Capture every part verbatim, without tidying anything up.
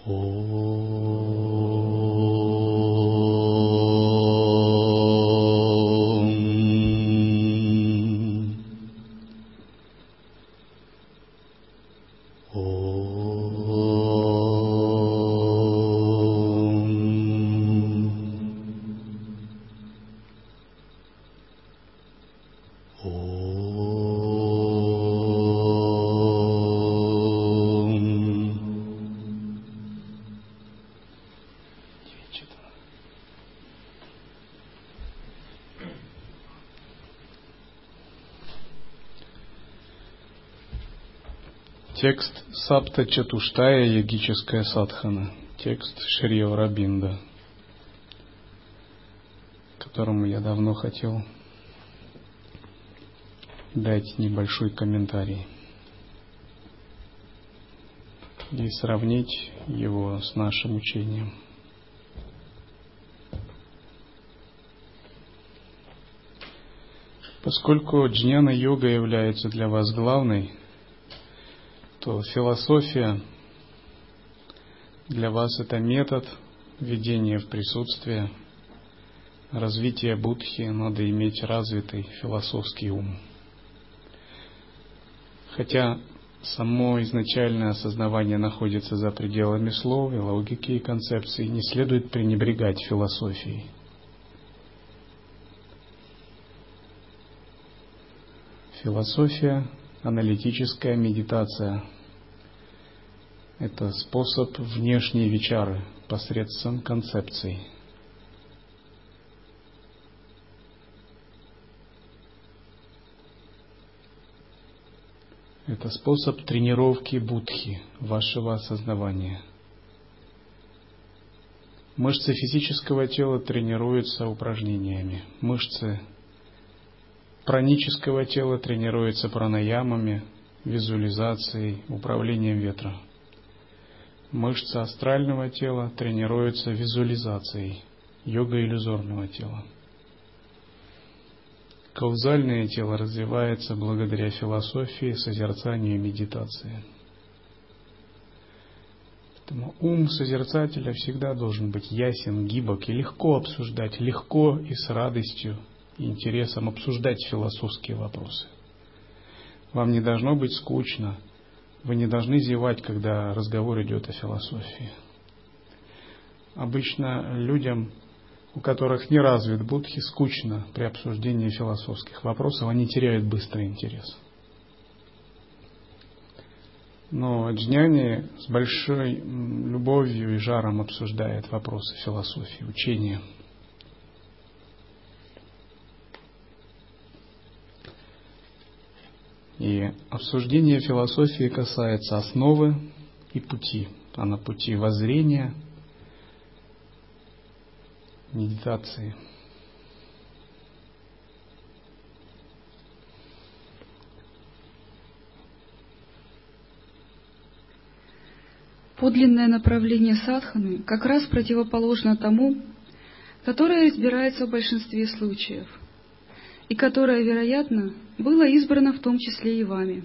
Текст Сапта Чатуштая Йогическая Садхана. Текст Шри Аурабинда, которому я давно хотел дать небольшой комментарий и сравнить его с нашим учением. Поскольку джняна-йога является для вас главной, то философия для вас это метод введения в присутствие, развития будхи. Надо иметь развитый философский ум. Хотя само изначальное осознавание находится за пределами слов и логики и концепций, не следует пренебрегать философией. Философия, аналитическая медитация – это способ внешней вичары посредством концепций. Это способ тренировки будхи, вашего осознавания. Мышцы физического тела тренируются упражнениями. Мышцы пранического тела тренируются пранаямами, визуализацией, управлением ветра. Мышцы астрального тела тренируются визуализацией, йога иллюзорного тела. Каузальное тело развивается благодаря философии, созерцанию и медитации. Поэтому ум созерцателя всегда должен быть ясен, гибок и легко обсуждать, легко и с радостью и интересом обсуждать философские вопросы. Вам не должно быть скучно, вы не должны зевать, когда разговор идет о философии. Обычно людям, у которых не развит будхи, скучно при обсуждении философских вопросов, они теряют быстрый интерес. Но джняни с большой любовью и жаром обсуждает вопросы философии, учения. И обсуждение философии касается основы и пути, а на пути воззрения, медитации. Подлинное направление садханы как раз противоположно тому, которое избирается в большинстве случаев, и которое, вероятно, было избрано в том числе и вами.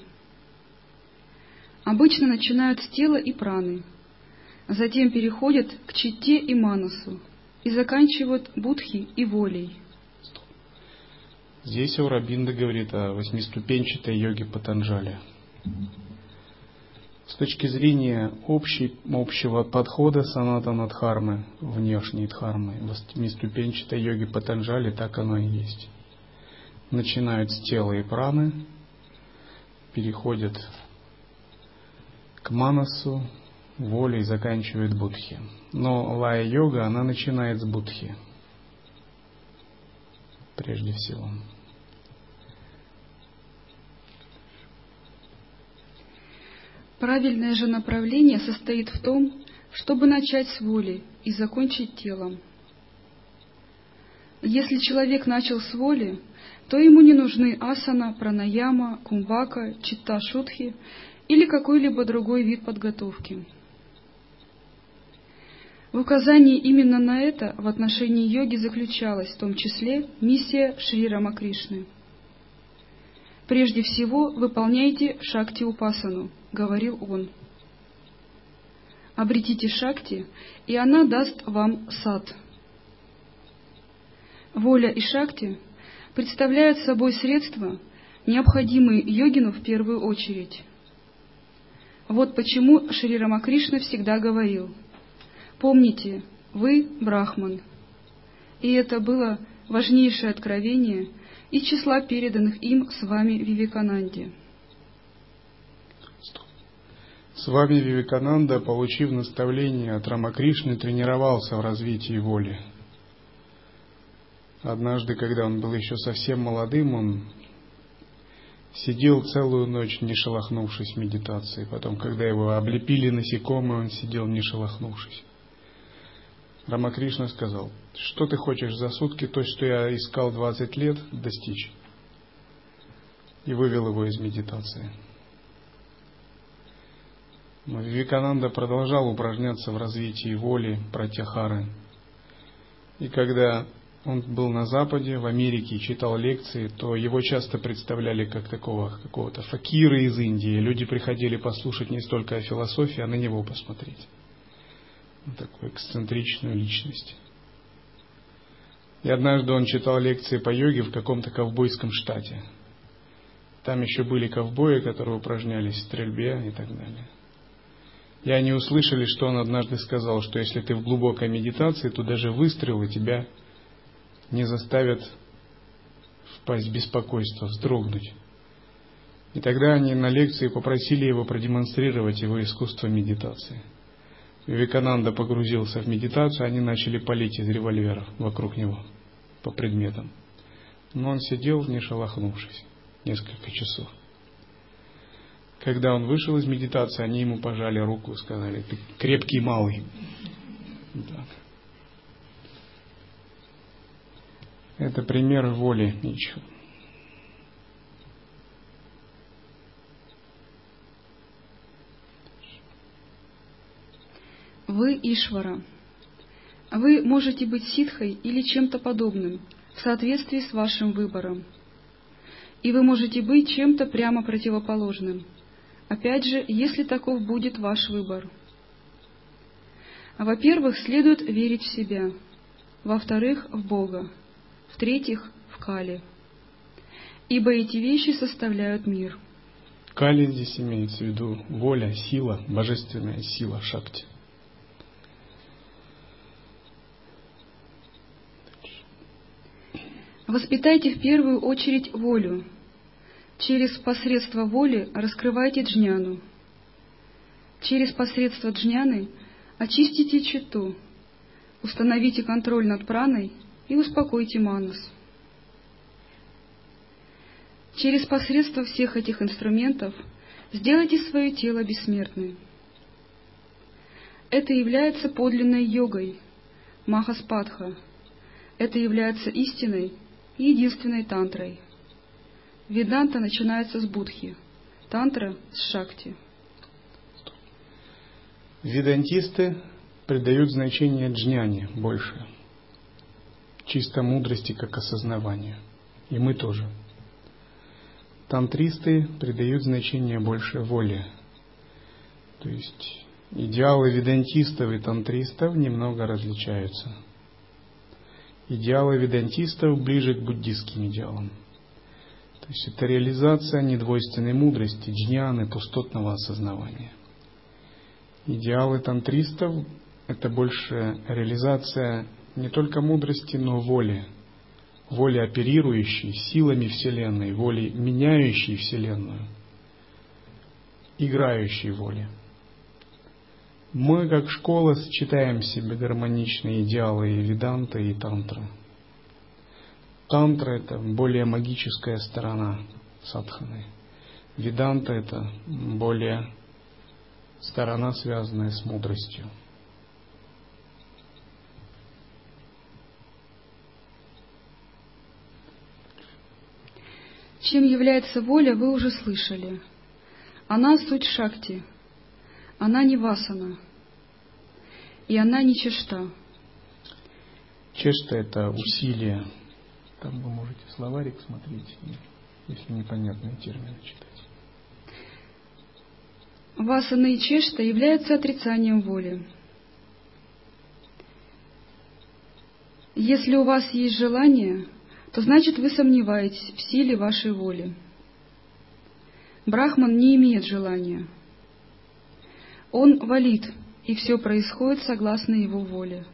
Обычно начинают с тела и праны, затем переходят к читте и манасу и заканчивают будхи и волей. Здесь Аурабинда говорит о восьмиступенчатой йоге Патанджали. С точки зрения общей, общего подхода санатана дхармы, внешней дхармы, восьмиступенчатой йоги Патанджали, так оно и есть. Начинают с тела и праны, переходят к манасу, воле и заканчивают будхи. Но лая-йога, она начинает с будхи, прежде всего. Правильное же направление состоит в том, чтобы начать с воли и закончить телом. Если человек начал с воли, то ему не нужны асана, пранаяма, кумбака, читта шутхи или какой-либо другой вид подготовки. В указании именно на это в отношении йоги заключалась в том числе миссия Шри Рамакришны. «Прежде всего выполняйте шакти-упасану», — говорил он. Обретите Шакти, и она даст вам сад. Воля и Шакти представляют собой средства, необходимые йогину в первую очередь. Вот почему Шри Рамакришна всегда говорил: «Помните, вы Брахман». И это было важнейшее откровение из числа переданных им с вами Вивекананде. С вами Вивекананда, получив наставление от Рамакришны, тренировался в развитии воли. Однажды, когда он был еще совсем молодым, он сидел целую ночь, не шелохнувшись в медитации. Потом, когда его облепили насекомые, он сидел, не шелохнувшись. Рамакришна сказал: что ты хочешь за сутки, то, что я искал двадцать лет, достичь? И вывел его из медитации. Но Вивекананда продолжал упражняться в развитии воли, пратяхары. И когда он был на Западе, в Америке, и читал лекции, то его часто представляли как такого какого-то факира из Индии. Люди приходили послушать не столько о философии, а на него посмотреть. Вот такую эксцентричную личность. И однажды он читал лекции по йоге в каком-то ковбойском штате. Там еще были ковбои, которые упражнялись в стрельбе и так далее. И они услышали, что он однажды сказал, что если ты в глубокой медитации, то даже выстрелы тебя не заставят впасть в беспокойство, вздрогнуть. И тогда они на лекции попросили его продемонстрировать его искусство медитации. Вивекананда погрузился в медитацию, они начали палить из револьверов вокруг него по предметам. Но он сидел, не шелохнувшись, несколько часов. Когда он вышел из медитации, они ему пожали руку и сказали: ты крепкий малый. Так. Это пример воли Ичхи. Вы Ишвара. Вы можете быть ситхой или чем-то подобным в соответствии с вашим выбором. И вы можете быть чем-то прямо противоположным, опять же, если таков будет ваш выбор. Во-первых, следует верить в себя. Во-вторых, в Бога. В-третьих, в Кали. Ибо эти вещи составляют мир. Кали здесь имеется в виду воля, сила, божественная сила, шакти. Воспитайте в первую очередь волю. Через посредство воли раскрывайте джняну. Через посредство джняны очистите читту, установите контроль над праной и успокойте манас. Через посредство всех этих инструментов сделайте свое тело бессмертным. Это является подлинной йогой, махаспадха. Это является истиной и единственной тантрой. Веданта начинается с будхи, тантра с шакти. Ведантисты придают значение джняне больше, чисто мудрости как осознаванию. И мы тоже. Тантристы придают значение больше воле. То есть идеалы ведантистов и тантристов немного различаются. Идеалы ведантистов ближе к буддистским идеалам. То есть это реализация недвойственной мудрости, джняны, пустотного осознавания. Идеалы тантристов – это больше реализация не только мудрости, но воли. Воли, оперирующей силами Вселенной, воли, меняющей Вселенную, играющей воли. Мы, как школа, сочетаем в себе гармоничные идеалы и веданта, и тантра. Тантра – это более магическая сторона садханы. Веданта – это более сторона, связанная с мудростью. Чем является воля, вы уже слышали. Она суть шакти. Она не васана. И она не чешта. Чешта – это усилие. Там вы можете словарик смотреть, если непонятные термины читать. васана и чешта являются отрицанием воли. Если у вас есть желание, то значит вы сомневаетесь в силе вашей воли. Брахман не имеет желания. Он валид, и все происходит согласно его воле.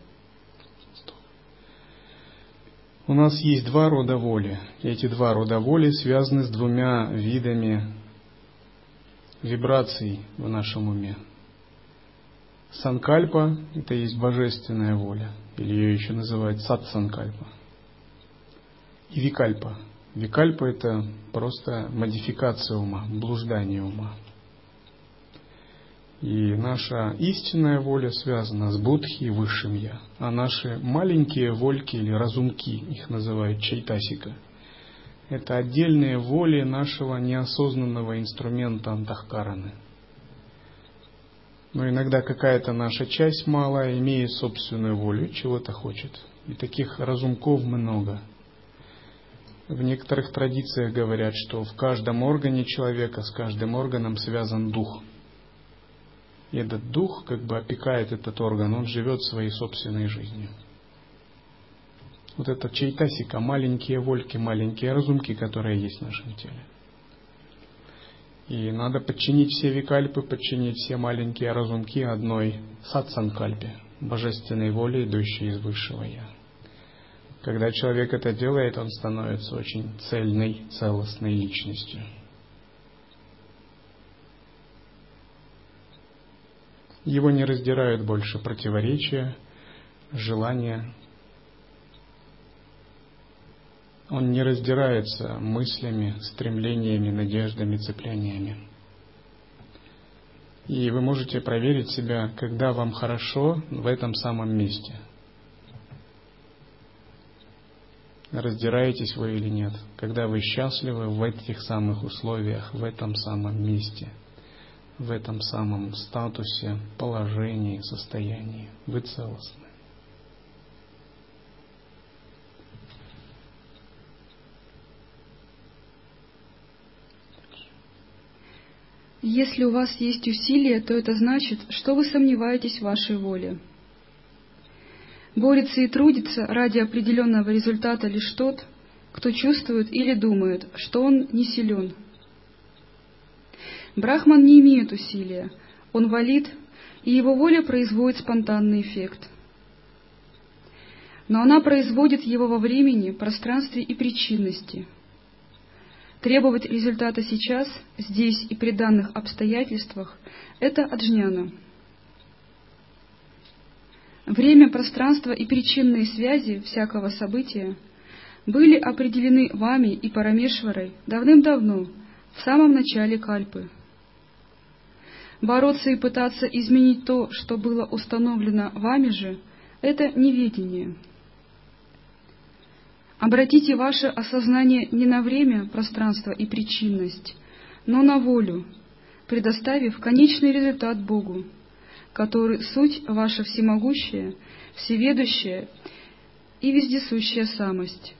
У нас есть два рода воли. И эти два рода воли связаны с двумя видами вибраций в нашем уме. Санкальпа – это есть божественная воля, или ее еще называют сатсанкальпа. И викальпа. Викальпа – это просто модификация ума, блуждание ума. И наша истинная воля связана с Будхи и Высшим Я. А наши маленькие вольки или разумки, их называют чайтасика, это отдельные воли нашего неосознанного инструмента антахкараны. Но иногда какая-то наша часть малая имеет собственную волю и чего-то хочет. И таких разумков много. В некоторых традициях говорят, что в каждом органе человека с каждым органом связан дух. И этот дух как бы опекает этот орган, он живет своей собственной жизнью. Вот это чайтасика, маленькие вольки, маленькие разумки, которые есть в нашем теле. И надо подчинить все викальпы, подчинить все маленькие разумки одной сатсанкальпе, божественной воле, идущей из Высшего Я. Когда человек это делает, он становится очень цельной, целостной личностью. Его не раздирают больше противоречия, желания. Он не раздирается мыслями, стремлениями, надеждами, цепляниями. И вы можете проверить себя, когда вам хорошо в этом самом месте. Раздираетесь вы или нет? Когда вы счастливы в этих самых условиях, в этом самом месте, в этом самом статусе, положении, состоянии. Вы целостны. Если у вас есть усилие, то это значит, что вы сомневаетесь в вашей воле. Борется и трудится ради определенного результата лишь тот, кто чувствует или думает, что он не силен. Брахман не имеет усилия, он валид, и его воля производит спонтанный эффект. Но она производит его во времени, пространстве и причинности. Требовать результата сейчас, здесь и при данных обстоятельствах – это аджняна. Время, пространство и причинные связи всякого события были определены вами и Парамешварой давным-давно, в самом начале кальпы. Бороться и пытаться изменить то, что было установлено вами же, это неведение. Обратите ваше осознание не на время, пространство и причинность, но на волю, предоставив конечный результат Богу, который суть ваша всемогущая, всеведущая и вездесущая самость.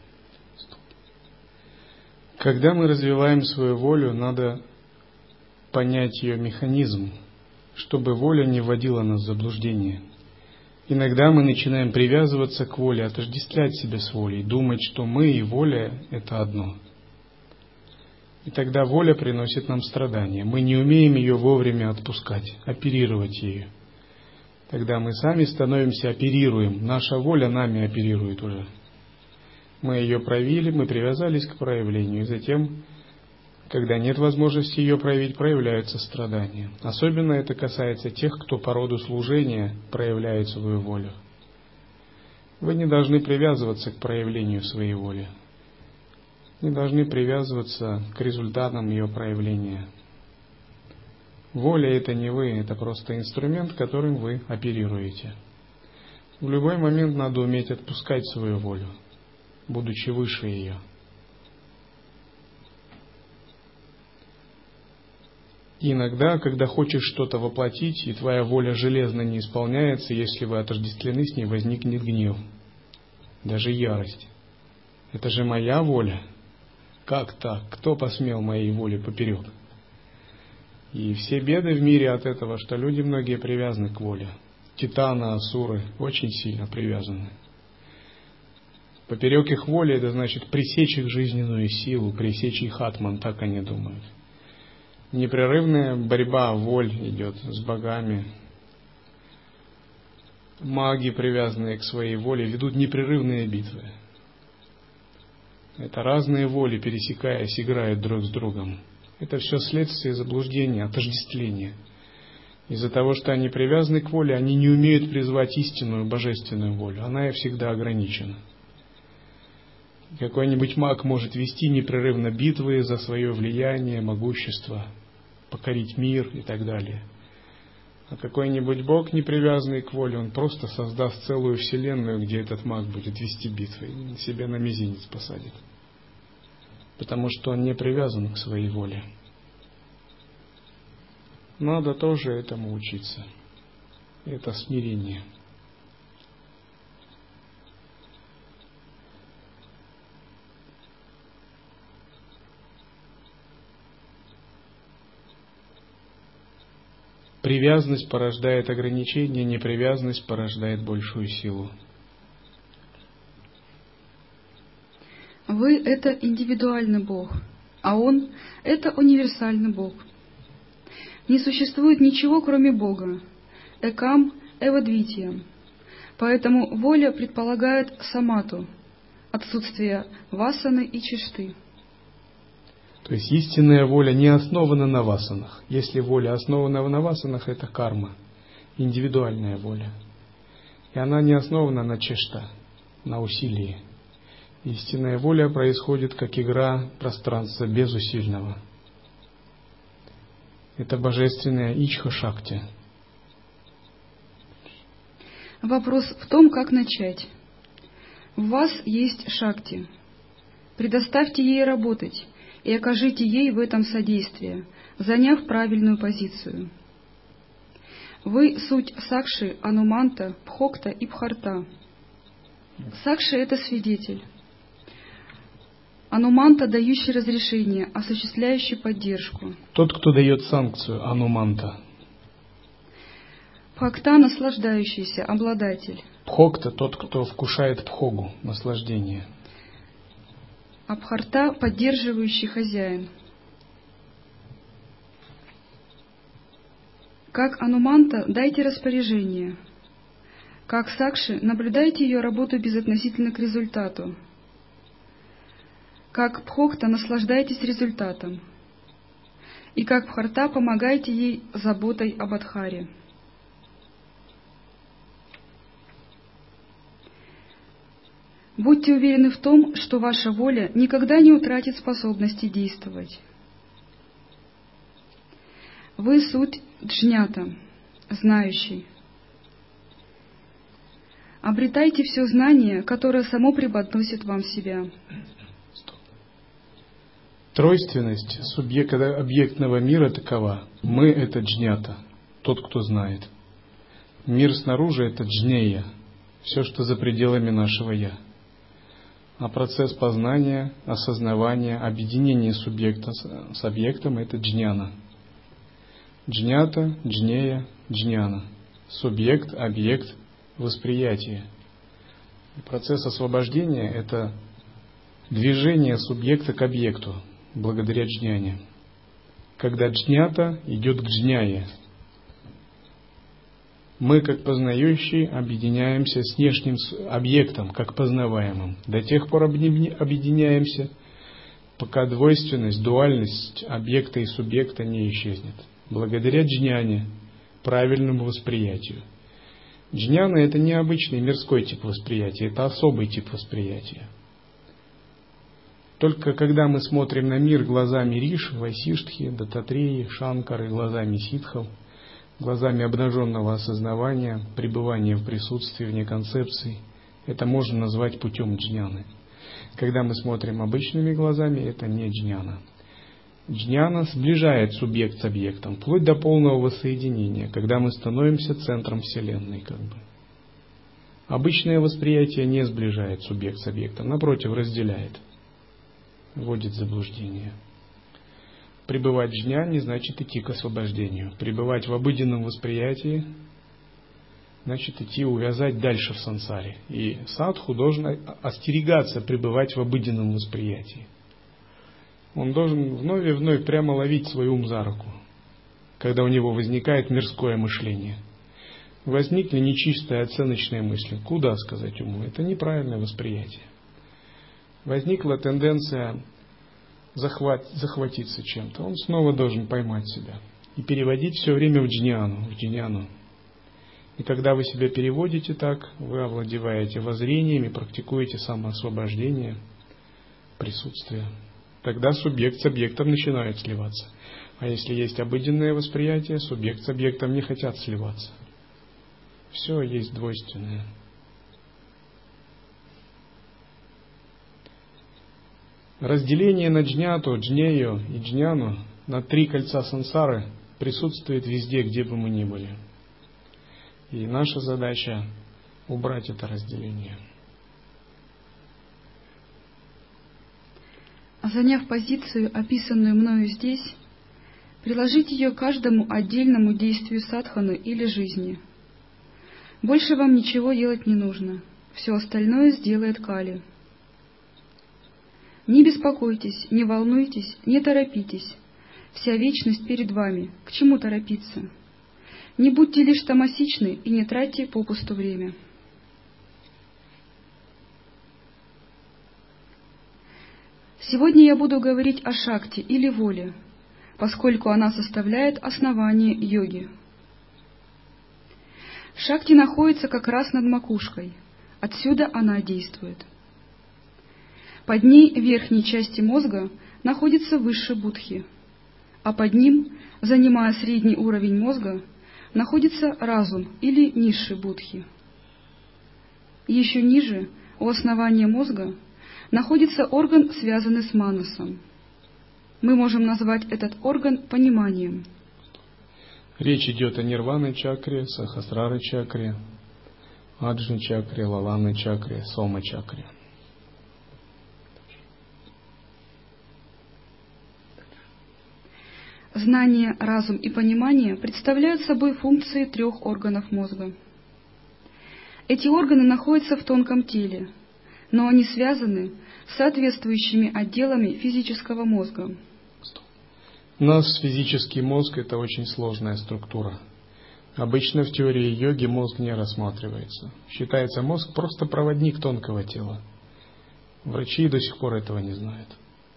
Когда мы развиваем свою волю, надо понять ее механизм, чтобы воля не вводила нас в заблуждение. Иногда мы начинаем привязываться к воле, отождествлять себя с волей, думать, что мы и воля – это одно. И тогда воля приносит нам страдания. Мы не умеем ее вовремя отпускать, оперировать ею. Тогда мы сами становимся, оперируем. Наша воля нами оперирует уже. Мы ее проявили, мы привязались к проявлению. И затем, когда нет возможности ее проявить, проявляются страдания. Особенно это касается тех, кто по роду служения проявляет свою волю. Вы не должны привязываться к проявлению своей воли. Не должны привязываться к результатам ее проявления. Воля — это не вы, это просто инструмент, которым вы оперируете. В любой момент надо уметь отпускать свою волю, будучи выше ее. И иногда, когда хочешь что-то воплотить, и твоя воля железно не исполняется, если вы отождествлены с ней, возникнет гнев, даже ярость. Это же моя воля. Как так? Кто посмел моей воле поперек? И все беды в мире от этого, что люди многие привязаны к воле. Титаны, асуры очень сильно привязаны. Поперек их воли, это значит пресечь их жизненную силу, пресечь их атман, так они думают. Непрерывная борьба воль идет с богами. Маги, привязанные к своей воле, ведут непрерывные битвы. Это разные воли, пересекаясь, играют друг с другом. Это все следствие заблуждения, отождествления. Из-за того, что они привязаны к воле, они не умеют призвать истинную божественную волю. Она и всегда ограничена. Какой-нибудь маг может вести непрерывно битвы за свое влияние, могущество, покорить мир и так далее. А какой-нибудь бог, не привязанный к воле, он просто создаст целую вселенную, где этот маг будет вести битвы и себя на мизинец посадит. Потому что он не привязан к своей воле. Надо тоже этому учиться. Это смирение. Привязанность порождает ограничение, непривязанность порождает большую силу. Вы — это индивидуальный Бог, а Он — это универсальный Бог. Не существует ничего, кроме Бога, экам эвадвитиям. Поэтому воля предполагает самату, отсутствие васаны и чишты. То есть истинная воля не основана на васанах. Если воля основана на васанах, это карма, индивидуальная воля. И она не основана на чешта, на усилии. Истинная воля происходит как игра пространства безусильного. Это божественная ичха-шакти. Вопрос в том, как начать. В вас есть шакти. Предоставьте ей работать и окажите ей в этом содействие, заняв правильную позицию. Вы суть Сакши, Ануманта, Пхокта и Бхарта. Сакши — это свидетель. Ануманта, дающий разрешение, осуществляющий поддержку. Тот, кто дает санкцию, Ануманта. Бхакта — наслаждающийся, обладатель. Пхокта — тот, кто вкушает пхогу, наслаждение. А Бхарта — поддерживающий хозяин. Как Ануманта дайте распоряжение. Как Сакши наблюдайте ее работу безотносительно к результату. Как Пхокта наслаждайтесь результатом. И как Бхарта помогайте ей заботой об Адхаре. Будьте уверены в том, что ваша воля никогда не утратит способности действовать. Вы суть джнята, знающий. Обретайте все знание, которое само преподносит вам себя. Тройственность субъекта объектного мира такова. Мы — это джнята, тот, кто знает. Мир снаружи — это джнея, все, что за пределами нашего «я». А процесс познания, осознавания, объединения субъекта с объектом — это джняна. Джнята, джнея, джняна. Субъект, объект, восприятие. И процесс освобождения — это движение субъекта к объекту, благодаря джняне. Когда джнята идет к джняе, мы, как познающие, объединяемся с внешним объектом, как познаваемым. До тех пор объединяемся, пока двойственность, дуальность объекта и субъекта не исчезнет. Благодаря джняне, правильному восприятию. Джняна — это не обычный мирской тип восприятия, это особый тип восприятия. Только когда мы смотрим на мир глазами Риши, Васиштхи, Дататреи, Шанкары, глазами ситхов, глазами обнаженного осознавания, пребывания в присутствии, вне концепции, это можно назвать путем джняны. Когда мы смотрим обычными глазами, это не джняна. Джняна сближает субъект с объектом, вплоть до полного воссоединения, когда мы становимся центром Вселенной, как бы. Обычное восприятие не сближает субъект с объектом, напротив, разделяет, вводит в заблуждение. Пребывать в джняне значит идти к освобождению. Пребывать в обыденном восприятии значит идти увязать дальше в сансаре. И садху должен остерегаться пребывать в обыденном восприятии. Он должен вновь и вновь прямо ловить свой ум за руку, когда у него возникает мирское мышление. Возникли нечистые оценочные мысли. Куда сказать уму? Это неправильное восприятие. Возникла тенденция захват, захватиться чем-то. Он снова должен поймать себя и переводить все время в джняну, в джняну. И когда вы себя переводите так, вы овладеваете воззрениями, практикуете самоосвобождение, присутствие. Тогда субъект с объектом начинают сливаться. А если есть обыденное восприятие, субъект с объектом не хотят сливаться. Все есть двойственное. Разделение на джняту, джнею и джняну, на три кольца сансары, присутствует везде, где бы мы ни были. И наша задача убрать это разделение. Заняв позицию, описанную мною здесь, приложить ее к каждому отдельному действию садханы или жизни. Больше вам ничего делать не нужно. Все остальное сделает Кали. Не беспокойтесь, не волнуйтесь, не торопитесь. Вся вечность перед вами. К чему торопиться? Не будьте лишь тамасичны и не тратьте попусту время. Сегодня я буду говорить о шакти или воле, поскольку она составляет основание йоги. Шакти находится как раз над макушкой. Отсюда она действует. Под ней, в верхней части мозга, находится высший будхи, а под ним, занимая средний уровень мозга, находится разум или низший будхи. Еще ниже, у основания мозга, находится орган, связанный с манасом. Мы можем назвать этот орган пониманием. Речь идет о нирваной чакре, сахасрара чакре, аджни чакре, лалана чакре, сома чакре. Знание, разум и понимание представляют собой функции трех органов мозга. Эти органы находятся в тонком теле, но они связаны с соответствующими отделами физического мозга. У нас физический мозг – это очень сложная структура. Обычно в теории йоги мозг не рассматривается. Считается мозг просто проводник тонкого тела. Врачи до сих пор этого не знают.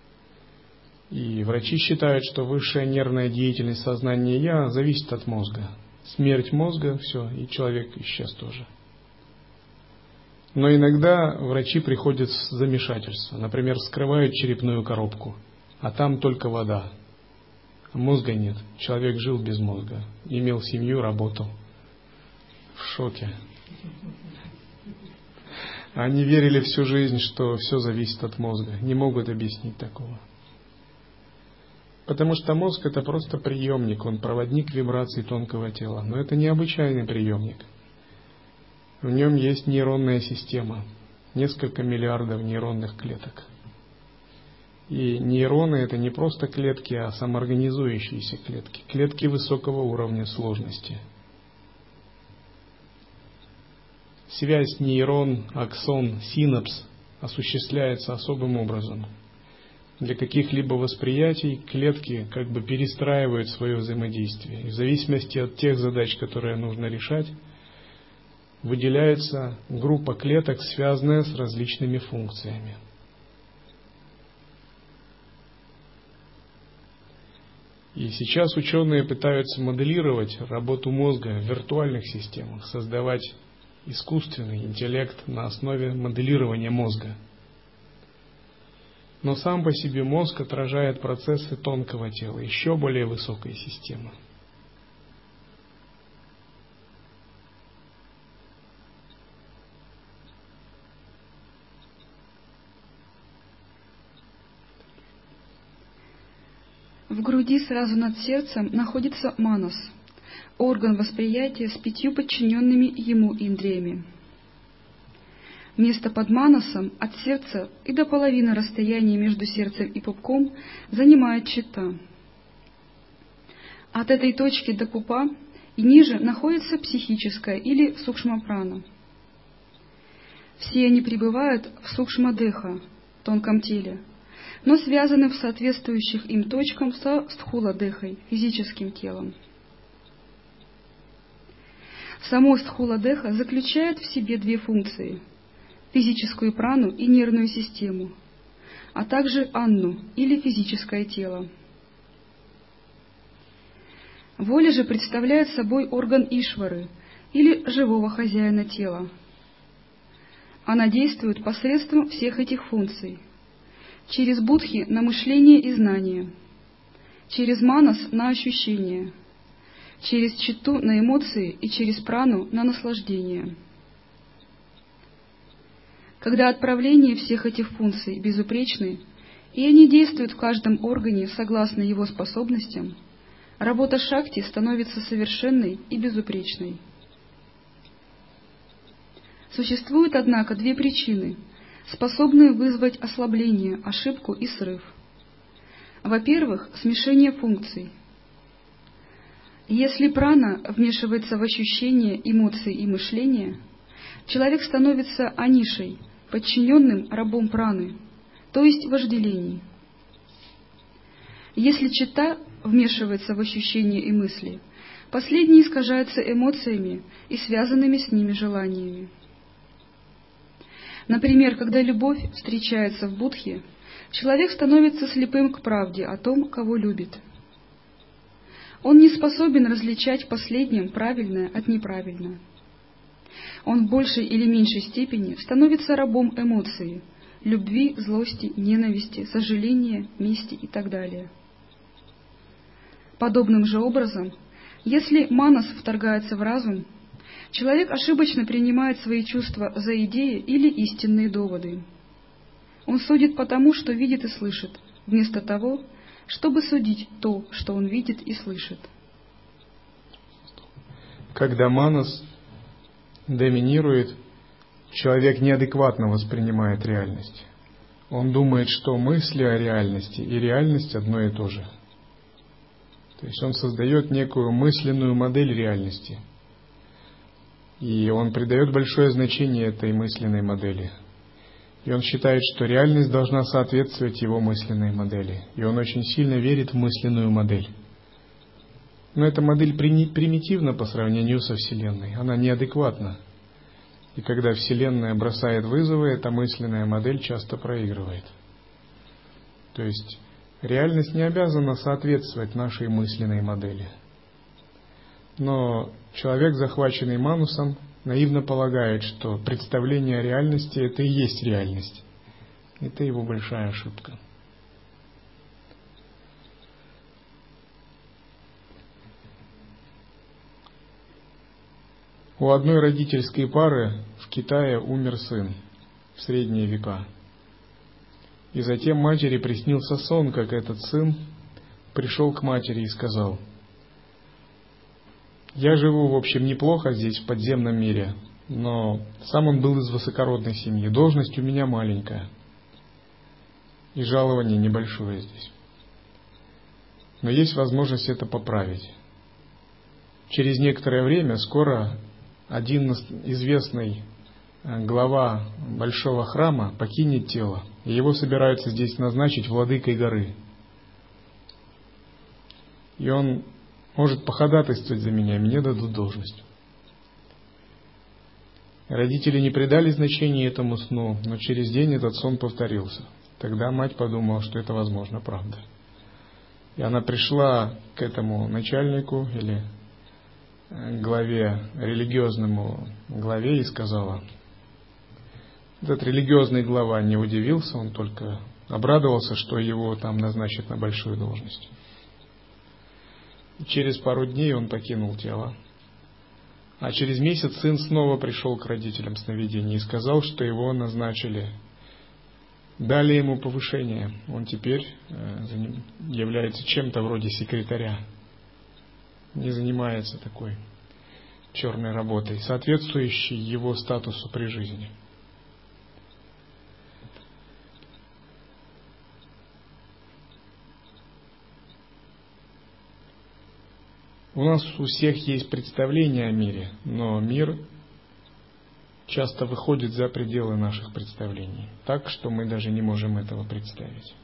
И врачи считают, что высшая нервная деятельность сознания «я» зависит от мозга. Смерть мозга – все, и человек исчез тоже. Но иногда врачи приходят с замешательства. Например, вскрывают черепную коробку, а там только вода. А мозга нет. Человек жил без мозга, имел семью, работал. В шоке. Они верили всю жизнь, что все зависит от мозга. Не могут объяснить такого. Потому что мозг – это просто приемник, он проводник вибраций тонкого тела. Но это необычайный приемник. В нем есть нейронная система, несколько миллиардов нейронных клеток. И нейроны – это не просто клетки, а самоорганизующиеся клетки, клетки высокого уровня сложности. Связь нейрон, аксон, синапс осуществляется особым образом. Для каких-либо восприятий клетки как бы перестраивают свое взаимодействие. И в зависимости от тех задач, которые нужно решать, выделяется группа клеток, связанная с различными функциями. И сейчас ученые пытаются моделировать работу мозга в виртуальных системах, создавать искусственный интеллект на основе моделирования мозга. Но сам по себе мозг отражает процессы тонкого тела, еще более высокой системы. В груди сразу над сердцем находится манас, орган восприятия с пятью подчиненными ему индриями. Место под манасом от сердца и до половины расстояния между сердцем и пупком занимает читта. От этой точки до пупа и ниже находится психическая или сукшма-прана. Все они пребывают в сукшма-деха, тонком теле, но связаны в соответствующих им точкам со стхула-дехой, физическим телом. Само стхула-деха заключает в себе две функции – физическую прану и нервную систему, а также анну или физическое тело. Воля же представляет собой орган Ишвары или живого хозяина тела. Она действует посредством всех этих функций. Через будхи на мышление и знание, через манас на ощущение, через читту на эмоции и через прану на наслаждение. Когда отправление всех этих функций безупречны, и они действуют в каждом органе согласно его способностям, работа шакти становится совершенной и безупречной. Существует, однако, две причины, способные вызвать ослабление, ошибку и срыв. Во-первых, смешение функций. Если прана вмешивается в ощущения, эмоции и мышление, человек становится анишей, подчиненным рабом праны, то есть вожделений. Если чита вмешивается в ощущения и мысли, последние искажаются эмоциями и связанными с ними желаниями. Например, когда любовь встречается в будхе, человек становится слепым к правде о том, кого любит. Он не способен различать в последнем правильное от неправильного. Он в большей или меньшей степени становится рабом эмоций, любви, злости, ненависти, сожаления, мести и так далее. Подобным же образом, если манас вторгается в разум, человек ошибочно принимает свои чувства за идеи или истинные доводы. Он судит по тому, что видит и слышит, вместо того, чтобы судить то, что он видит и слышит. Когда манас доминирует, человек неадекватно воспринимает реальность. Он думает, что мысли о реальности и реальность одно и то же. То есть он создает некую мысленную модель реальности. И он придает большое значение этой мысленной модели. И он считает, что реальность должна соответствовать его мысленной модели. И он очень сильно верит в мысленную модель. Но эта модель примитивна по сравнению со Вселенной. Она неадекватна. И когда Вселенная бросает вызовы, эта мысленная модель часто проигрывает. То есть реальность не обязана соответствовать нашей мысленной модели. Но человек, захваченный манусом, наивно полагает, что представление о реальности – это и есть реальность. Это его большая ошибка. У одной родительской пары в Китае умер сын в средние века. И затем матери приснился сон, как этот сын пришел к матери и сказал: «Я живу, в общем, неплохо здесь, в подземном мире, но сам он был из высокородной семьи, должность у меня маленькая, и жалование небольшое здесь. Но есть возможность это поправить. Через некоторое время, скоро, один известный глава большого храма покинет тело, и его собираются здесь назначить владыкой горы. И он может походатайствовать за меня, и мне дадут должность». Родители не придали значения этому сну, но через день этот сон повторился. Тогда мать подумала, что это возможно, правда. И она пришла к этому начальнику или главе, религиозному главе, и сказала. Этот религиозный глава не удивился, он только обрадовался, что его там назначат на большую должность. И через пару дней он покинул тело. А через месяц сын снова пришел к родителям сновидений и сказал, что его назначили. Дали ему повышение. Он теперь является чем-то вроде секретаря. Не занимается такой черной работой, соответствующей его статусу при жизни. У нас у всех есть представление о мире, но мир часто выходит за пределы наших представлений, так что мы даже не можем этого представить.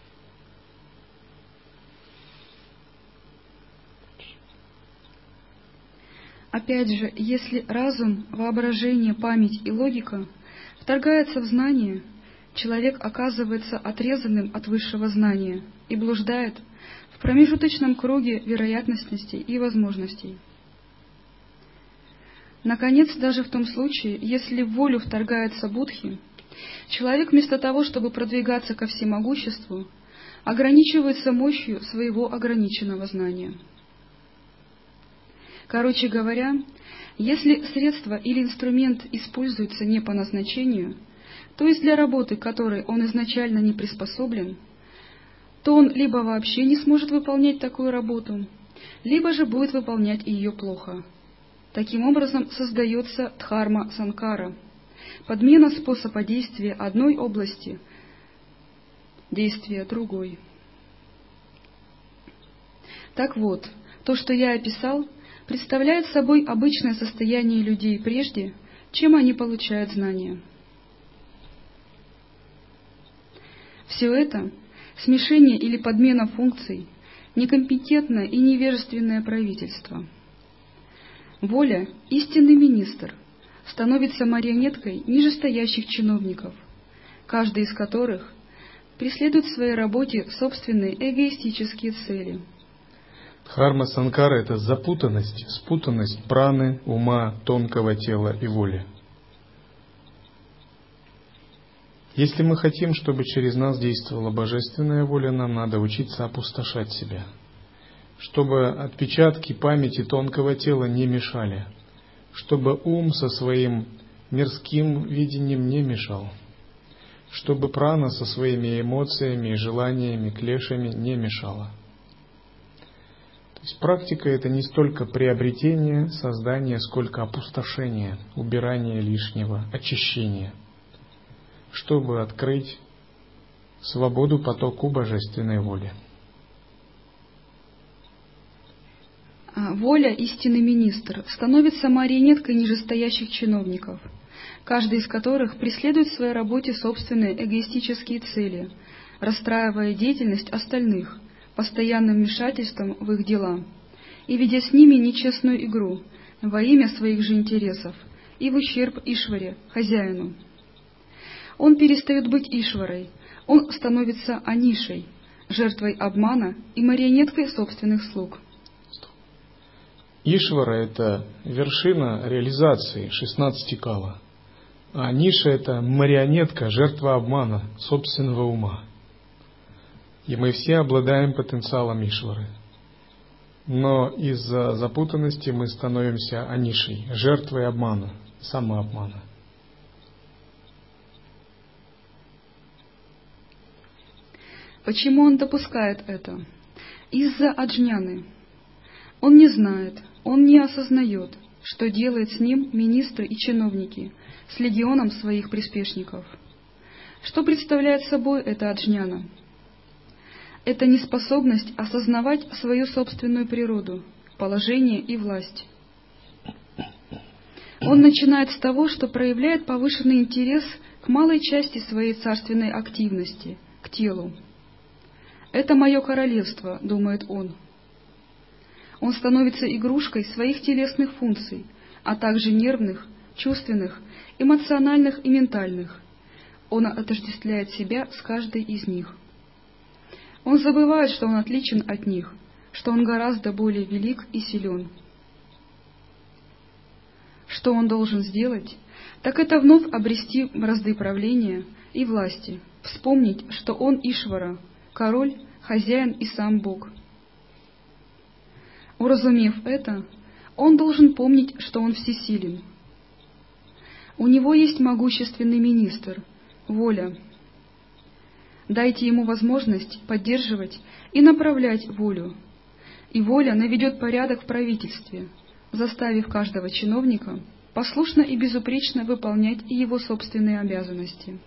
Опять же, если разум, воображение, память и логика вторгаются в знание, человек оказывается отрезанным от высшего знания и блуждает в промежуточном круге вероятностей и возможностей. Наконец, даже в том случае, если в волю вторгаются будхи, человек вместо того, чтобы продвигаться ко всемогуществу, ограничивается мощью своего ограниченного знания. Короче говоря, если средство или инструмент используется не по назначению, то есть для работы, к которой он изначально не приспособлен, то он либо вообще не сможет выполнять такую работу, либо же будет выполнять ее плохо. Таким образом создается дхарма-санкара, подмена способа действия одной области действия другой. Так вот, то, что я описал, представляет собой обычное состояние людей прежде, чем они получают знания. Все это — смешение или подмена функций, некомпетентное и невежественное правительство. Воля, истинный министр, становится марионеткой нижестоящих чиновников, каждый из которых преследует в своей работе собственные эгоистические цели. Дхарма-санкара — это запутанность, спутанность праны, ума, тонкого тела и воли. Если мы хотим, чтобы через нас действовала божественная воля, нам надо учиться опустошать себя, чтобы отпечатки памяти тонкого тела не мешали, чтобы ум со своим мирским видением не мешал, чтобы прана со своими эмоциями, желаниями, клешами не мешала. То есть практика — это не столько приобретение, создание, сколько опустошение, убирание лишнего, очищение, чтобы открыть свободу потоку божественной воли. Воля, истинный министр, становится марионеткой нижестоящих чиновников, каждый из которых преследует в своей работе собственные эгоистические цели, расстраивая деятельность остальных постоянным вмешательством в их дела и ведя с ними нечестную игру во имя своих же интересов и в ущерб Ишваре, хозяину. Он перестает быть Ишварой, он становится Анишей, жертвой обмана и марионеткой собственных слуг. Ишвара — это вершина реализации шестнадцати кала, а Аниша — это марионетка, жертва обмана собственного ума. И мы все обладаем потенциалом Ишвары. Но из-за запутанности мы становимся Анишей, жертвой обмана, самообмана. Почему он допускает это? Из-за аджняны. Он не знает, он не осознает, что делает с ним министры и чиновники, с легионом своих приспешников. Что представляет собой эта аджняна? Это неспособность осознавать свою собственную природу, положение и власть. Он начинает с того, что проявляет повышенный интерес к малой части своей царственной активности, к телу. «Это мое королевство», — думает он. Он становится игрушкой своих телесных функций, а также нервных, чувственных, эмоциональных и ментальных. Он отождествляет себя с каждой из них. Он забывает, что он отличен от них, что он гораздо более велик и силен. Что он должен сделать, так это вновь обрести бразды правления и власти, вспомнить, что он Ишвара, король, хозяин и сам Бог. Уразумев это, он должен помнить, что он всесилен. У него есть могущественный министр, воля. Дайте ему возможность поддерживать и направлять волю, и воля наведет порядок в правительстве, заставив каждого чиновника послушно и безупречно выполнять и его собственные обязанности.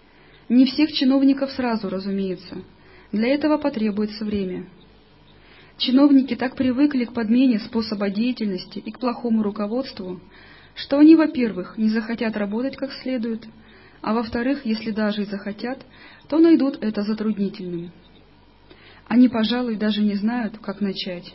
Не всех чиновников сразу, разумеется, для этого потребуется время. Чиновники так привыкли к подмене способа деятельности и к плохому руководству, что они, во-первых, не захотят работать как следует, а во-вторых, если даже и захотят, то найдут это затруднительным. Они, пожалуй, даже не знают, как начать.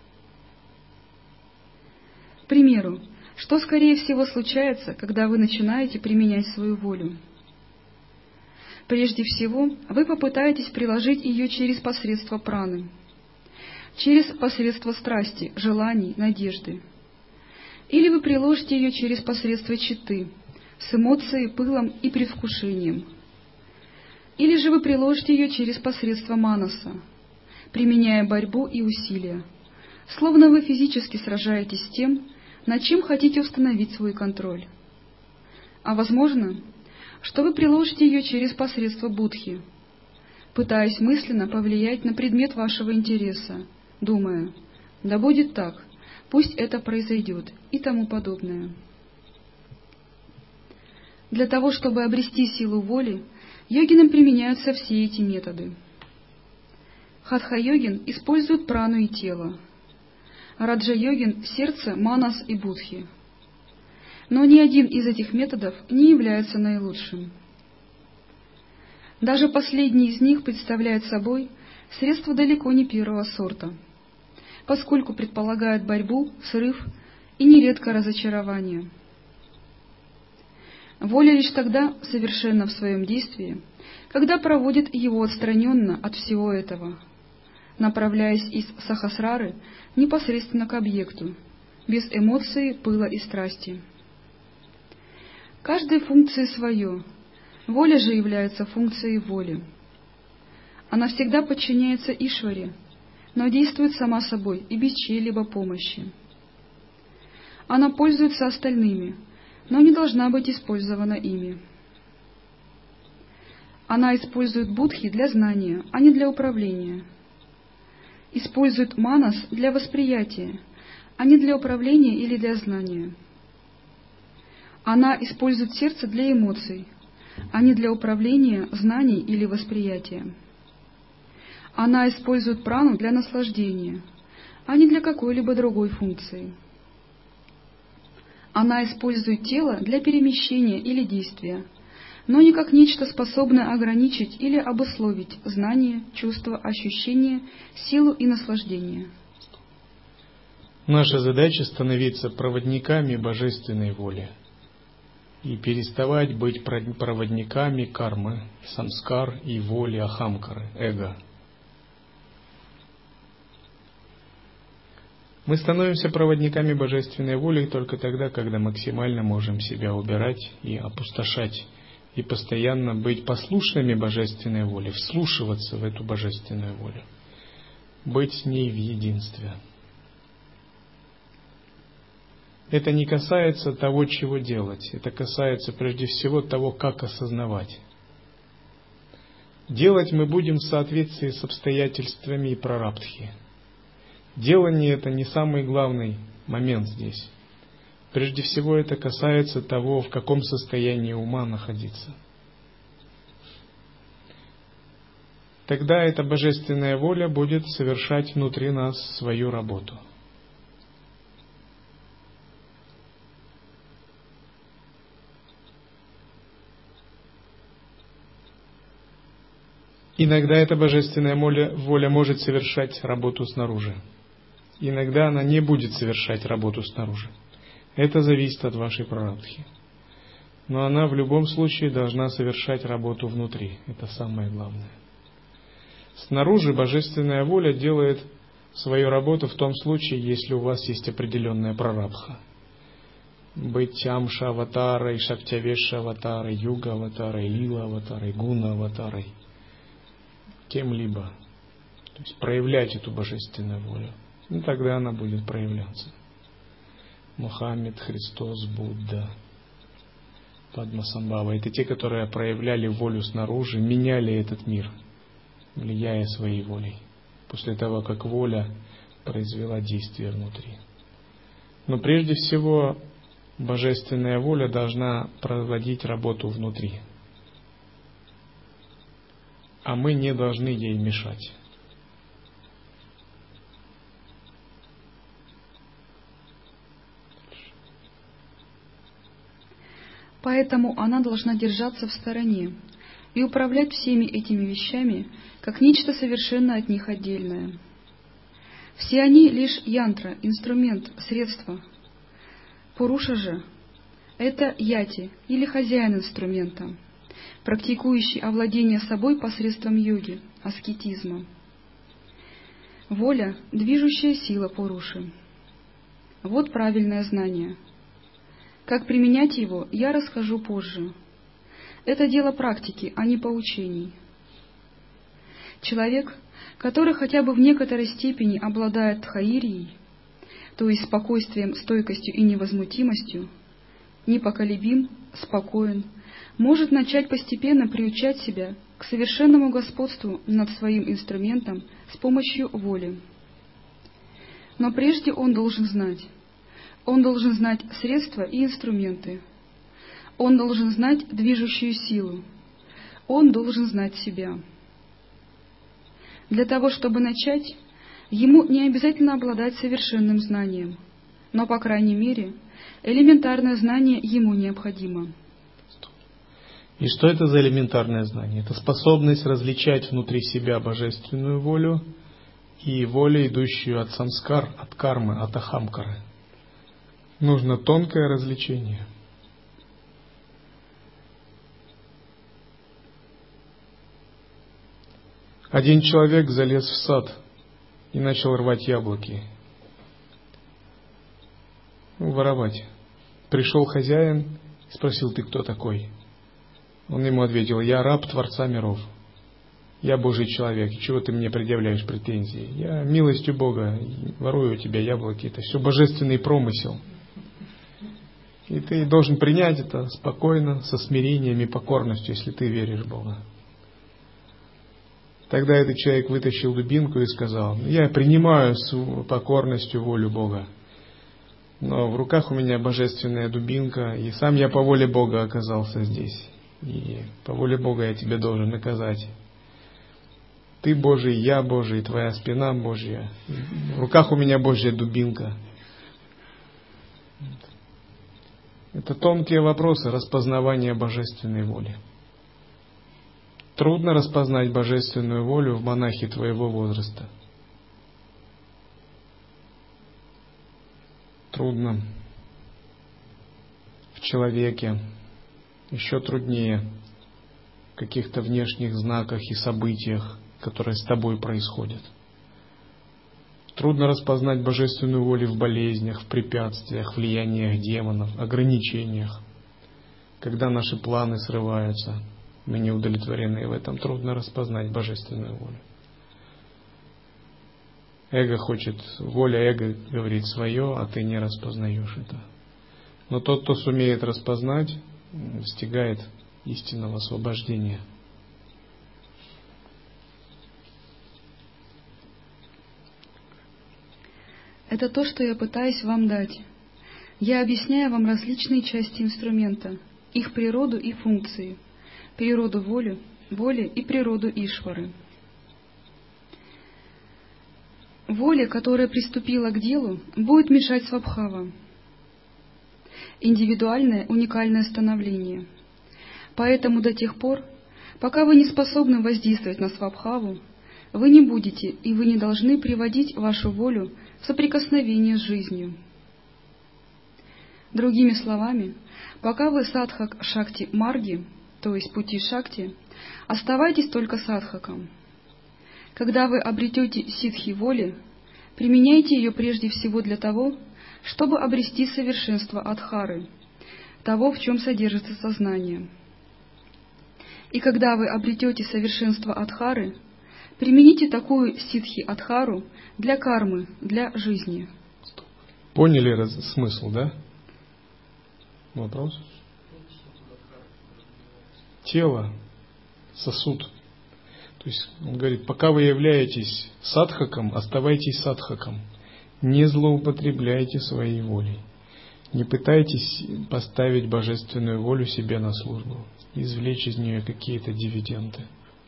К примеру, что, скорее всего, случается, когда вы начинаете применять свою волю? Прежде всего, вы попытаетесь приложить ее через посредство праны, через посредство страсти, желаний, надежды. Или вы приложите ее через посредство читы, с эмоцией, пылом и предвкушением. Или же вы приложите ее через посредство манаса, применяя борьбу и усилия, словно вы физически сражаетесь с тем, над чем хотите установить свой контроль. А возможно, что вы приложите ее через посредство будхи, пытаясь мысленно повлиять на предмет вашего интереса, думая: «Да будет так, пусть это произойдет» и тому подобное. Для того, чтобы обрести силу воли, йогинам применяются все эти методы. Хатха-йогин использует прану и тело, раджа-йогин — сердце, манас и будхи. Но ни один из этих методов не является наилучшим. Даже последний из них представляет собой средство далеко не первого сорта, поскольку предполагает борьбу, срыв и нередко разочарование. Воля лишь тогда совершенна в своем действии, когда проводит его отстраненно от всего этого, направляясь из сахасрары непосредственно к объекту, без эмоций, пыла и страсти. Каждой функции свое, воля же является функцией воли. Она всегда подчиняется Ишваре, но действует сама собой и без чьей-либо помощи. Она пользуется остальными, но не должна быть использована ими. Она использует будхи для знания, а не для управления. Использует манас для восприятия, а не для управления или для знания. Она использует сердце для эмоций, а не для управления, знаний или восприятия. Она использует прану для наслаждения, а не для какой-либо другой функции. Она использует тело для перемещения или действия, но не как нечто, способное ограничить или обусловить знание, чувство, ощущение, силу и наслаждение. Наша задача — становиться проводниками божественной воли и переставать быть проводниками кармы, самскар и воли ахамкары, эго. Мы становимся проводниками божественной воли только тогда, когда максимально можем себя убирать и опустошать, и постоянно быть послушными божественной воле, вслушиваться в эту божественную волю, быть с ней в единстве. Это не касается того, чего делать, это касается прежде всего того, как осознавать. Делать мы будем в соответствии с обстоятельствами и прарабдхи. Делание — это не самый главный момент здесь. Прежде всего это касается того, в каком состоянии ума находиться. Тогда эта божественная воля будет совершать внутри нас свою работу. Иногда эта божественная воля, воля может совершать работу снаружи. Иногда она не будет совершать работу снаружи. Это зависит от вашей прарабдхи. Но она в любом случае должна совершать работу внутри. Это самое главное. Снаружи божественная воля делает свою работу в том случае, если у вас есть определенная прарабдха. Быть амша аватарой, шактявеша аватарой, юга аватарой, лила аватарой, гуна аватарой, кем-либо. То есть проявлять эту божественную волю. И тогда она будет проявляться. Мухаммед, Христос, Будда, Падмасамбхава — это те, которые проявляли волю снаружи, меняли этот мир, влияя своей волей, после того, как воля произвела действие внутри. Но прежде всего, божественная воля должна проводить работу внутри, а мы не должны ей мешать. Поэтому она должна держаться в стороне и управлять всеми этими вещами, как нечто совершенно от них отдельное. Все они лишь янтра, инструмент, средство. Пуруша же — это яти или хозяин инструмента, практикующий овладение собой посредством йоги, аскетизма. Воля — движущая сила Пуруши. Вот правильное знание. Как применять его, я расскажу позже. Это дело практики, а не поучений. Человек, который хотя бы в некоторой степени обладает дхайрией, то есть спокойствием, стойкостью и невозмутимостью, непоколебим, спокоен, может начать постепенно приучать себя к совершенному господству над своим инструментом с помощью воли. Но прежде он должен знать. Он должен знать средства и инструменты. Он должен знать движущую силу. Он должен знать себя. Для того, чтобы начать, ему не обязательно обладать совершенным знанием, но, по крайней мере, элементарное знание ему необходимо. И что это за элементарное знание? Это способность различать внутри себя божественную волю и волю, идущую от самскар, от кармы, от ахамкары. Нужно тонкое различение. Один человек залез в сад и начал рвать яблоки. Ну, воровать. Пришел хозяин и спросил: ты кто такой? Он ему ответил: я раб Творца миров. Я Божий человек. Чего ты мне предъявляешь претензии? Я милостью Бога ворую у тебя яблоки. Это все божественный промысел. И ты должен принять это спокойно, со смирением и покорностью, если ты веришь в Бога. Тогда этот человек вытащил дубинку и сказал: я принимаю с покорностью волю Бога, но в руках у меня божественная дубинка, и сам я по воле Бога оказался здесь. И по воле Бога я тебя должен наказать. Ты Божий, я Божий, твоя спина Божья. В руках у меня Божья дубинка. Это тонкие вопросы распознавания божественной воли. Трудно распознать божественную волю в монахе твоего возраста. Трудно в человеке. Еще труднее в каких-то внешних знаках и событиях, которые с тобой происходят. Трудно распознать божественную волю в болезнях, в препятствиях, влияниях демонов, ограничениях. Когда наши планы срываются, мы не удовлетворены, и в этом трудно распознать божественную волю. Эго хочет, воля эго говорит свое, а ты не распознаешь это. Но тот, кто сумеет распознать, достигает истинного освобождения. Это то, что я пытаюсь вам дать. Я объясняю вам различные части инструмента, их природу и функции, природу воли, воли и природу Ишвары. Воля, которая приступила к делу, будет мешать свабхава, индивидуальное, уникальное становление. Поэтому до тех пор, пока вы не способны воздействовать на свабхаву, вы не будете и вы не должны приводить вашу волю в соприкосновение с жизнью. Другими словами, пока вы садхак шакти марги, то есть пути шакти, оставайтесь только садхаком. Когда вы обретете ситхи воли, применяйте ее прежде всего для того, чтобы обрести совершенство адхары, того, в чем содержится сознание. И когда вы обретете совершенство адхары, примените такую ситхи адхару для кармы, для жизни. Поняли раз, смысл, да? Вопрос? Тело, сосуд. То есть он говорит, пока вы являетесь садхаком, оставайтесь садхаком. Не злоупотребляйте своей волей. Не пытайтесь поставить божественную волю себе на службу, извлечь из нее какие-то дивиденды.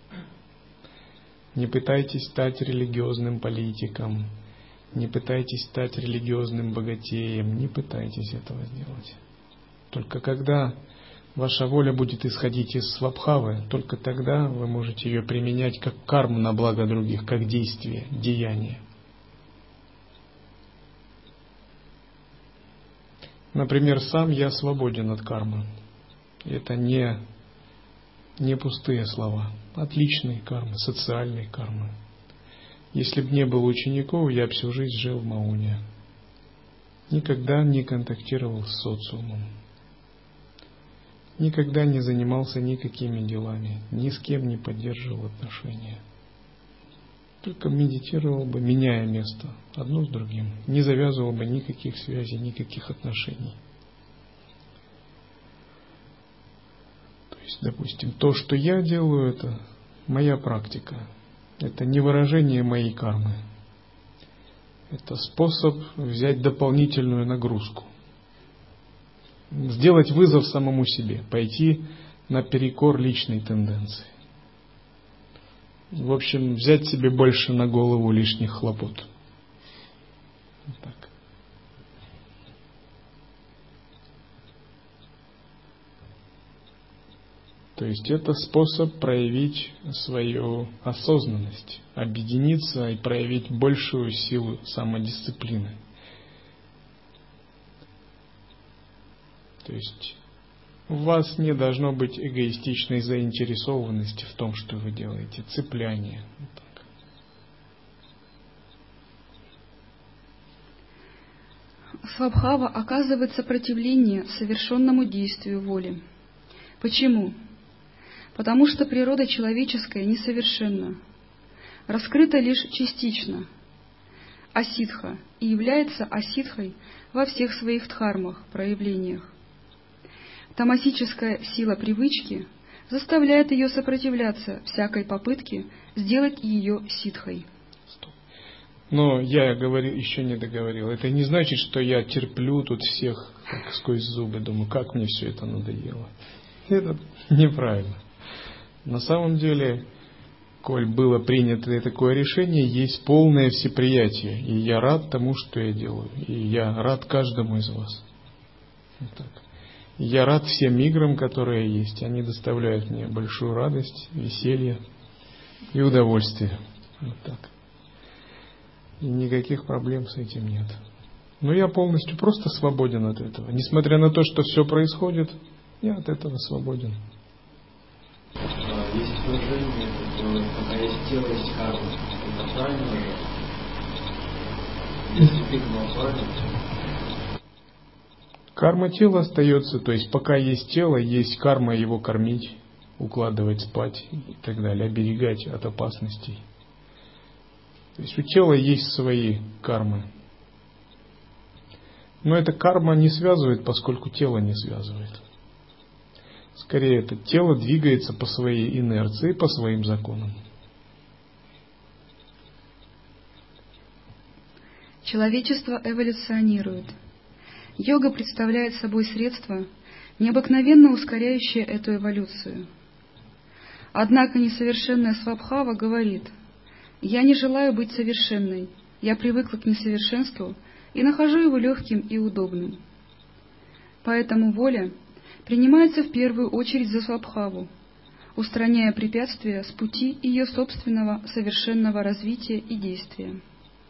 Не пытайтесь стать религиозным политиком, не пытайтесь стать религиозным богатеем, не пытайтесь этого сделать. Только когда Ваша воля будет исходить из свабхавы, только тогда вы можете ее применять как карму на благо других, как действие, деяние. Например, сам я свободен от кармы. Это не, не пустые слова. Отличные кармы, социальные кармы. Если бы не было учеников, я бы всю жизнь жил в Мауне. Никогда не контактировал с социумом. Никогда не занимался никакими делами. Ни с кем не поддерживал отношения. Только медитировал бы, меняя место, одно с другим. Не завязывал бы никаких связей, никаких отношений. То есть, допустим, то, что я делаю, это моя практика. Это не выражение моей кармы. Это способ взять дополнительную нагрузку. Сделать вызов самому себе, пойти наперекор личной тенденции. В общем, взять себе больше на голову лишних хлопот. Вот так. То есть это способ проявить свою осознанность, объединиться и проявить большую силу самодисциплины. То есть у вас не должно быть эгоистичной заинтересованности в том, что вы делаете, цепляния. Вот так. Свабхава оказывает сопротивление совершенному действию воли. Почему? Потому что природа человеческая несовершенна, раскрыта лишь частично, асидха, и является асидхой во всех своих дхармах, проявлениях. Тамасическая сила привычки заставляет ее сопротивляться всякой попытке сделать ее ситхой. Но я говорил, еще не договорил. Это не значит, что я терплю тут всех как сквозь зубы, думаю, как мне все это надоело. Это неправильно. На самом деле, коль было принято такое решение, есть полное всеприятие. И я рад тому, что я делаю. И я рад каждому из вас. Вот так. Я рад всем играм, которые есть. Они доставляют мне большую радость, веселье и удовольствие. Вот так. И никаких проблем с этим нет. Но я полностью просто свободен от этого. Несмотря на то, что все происходит, я от этого свободен. Есть выражение, что пока есть тело, есть карма. Это правильно же? Если ты правильно. Карма тела остается, то есть пока есть тело, есть карма его кормить, укладывать спать и так далее, оберегать от опасностей. То есть у тела есть свои кармы. Но эта карма не связывает, поскольку тело не связывает. Скорее, это тело двигается по своей инерции, по своим законам. Человечество эволюционирует. Йога представляет собой средство, необыкновенно ускоряющее эту эволюцию. Однако несовершенная свабхава говорит: «Я не желаю быть совершенной, я привыкла к несовершенству и нахожу его легким и удобным». Поэтому воля принимается в первую очередь за свабхаву, устраняя препятствия с пути ее собственного совершенного развития и действия.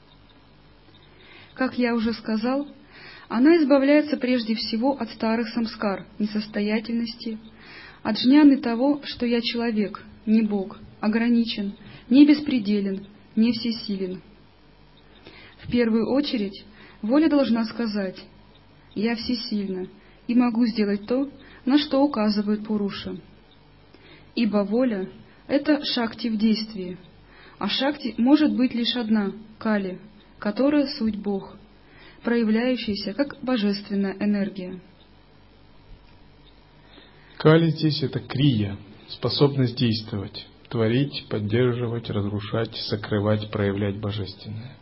Как я уже сказал, она избавляется прежде всего от старых самскар, несостоятельности, от джняны того, что я человек, не Бог, ограничен, не беспределен, не всесилен. В первую очередь воля должна сказать: «Я всесильна и могу сделать то, на что указывает Пуруша». Ибо воля — это шакти в действии, а шакти может быть лишь одна — кали, которая суть Бог, проявляющаяся как божественная энергия. Кали здесь это крия, способность действовать, творить, поддерживать, разрушать, сокрывать, проявлять божественное.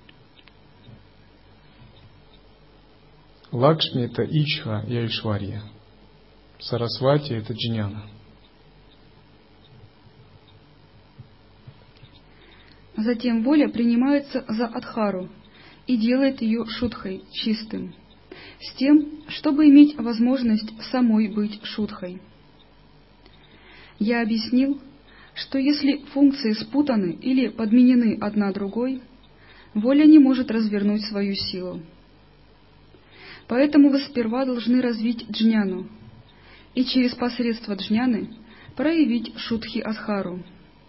Лакшми это Ичха и Айшварья. Сарасвати это Джняна. Затем воля принимается за адхару и делает ее шудхой, чистым, с тем, чтобы иметь возможность самой быть шудхой. Я объяснил, что если функции спутаны или подменены одна другой, воля не может развернуть свою силу. Поэтому вы сперва должны развить джняну и через посредство джняны проявить шудхи адхару.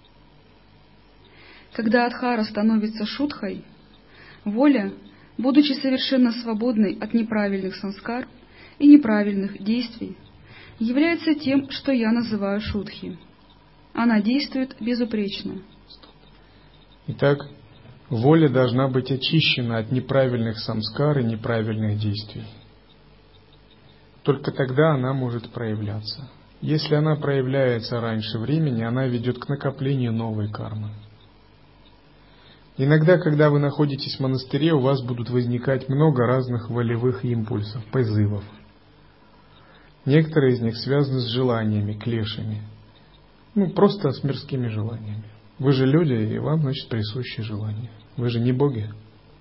Когда адхара становится шудхой, воля, будучи совершенно свободной от неправильных санскар и неправильных действий, является тем, что я называю шудхи. Она действует безупречно. Итак, воля должна быть очищена от неправильных самскар и неправильных действий. Только тогда она может проявляться. Если она проявляется раньше времени, она ведет к накоплению новой кармы. Иногда, когда вы находитесь в монастыре, у вас будут возникать много разных волевых импульсов, позывов. Некоторые из них связаны с желаниями, клешами. Ну, просто с мирскими желаниями. Вы же люди, и вам, значит, присущи желания. Вы же не боги.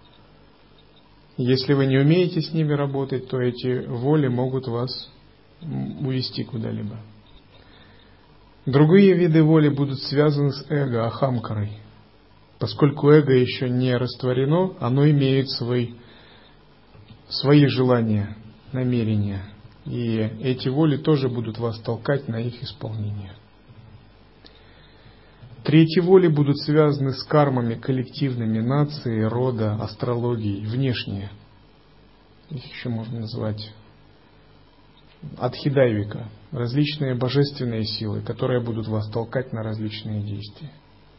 Если вы не умеете с ними работать, то эти воли могут вас увести куда-либо. Другие виды воли будут связаны с эго, ахамкарой. Поскольку эго еще не растворено, оно имеет свой, свои желания, намерения. И эти воли тоже будут вас толкать на их исполнение. Третьи воли будут связаны с кармами коллективными нации, рода, астрологии, внешние. Их еще можно назвать адхидайвика, различные божественные силы, которые будут вас толкать на различные действия.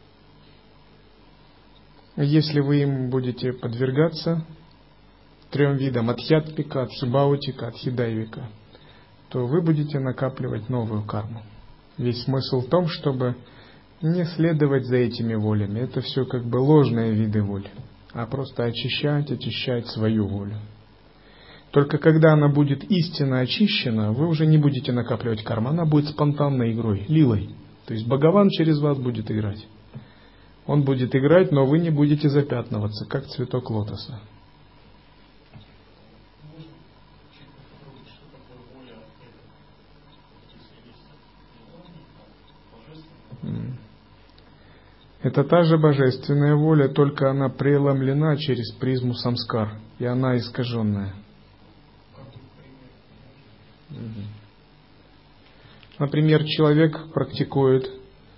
Если вы им будете подвергаться, трем видам адхьятмика, адхибаутика, адхидайвика, то вы будете накапливать новую карму. Весь смысл в том, чтобы не следовать за этими волями. Это все как бы ложные виды воли, а просто очищать, очищать свою волю. Только когда она будет истинно очищена, вы уже не будете накапливать карму, она будет спонтанной игрой, лилой. То есть Бхагаван через вас будет играть. Он будет играть, но вы не будете запятнываться, как цветок лотоса. Это та же божественная воля, только она преломлена через призму самскар, и она искаженная. Например, человек практикует,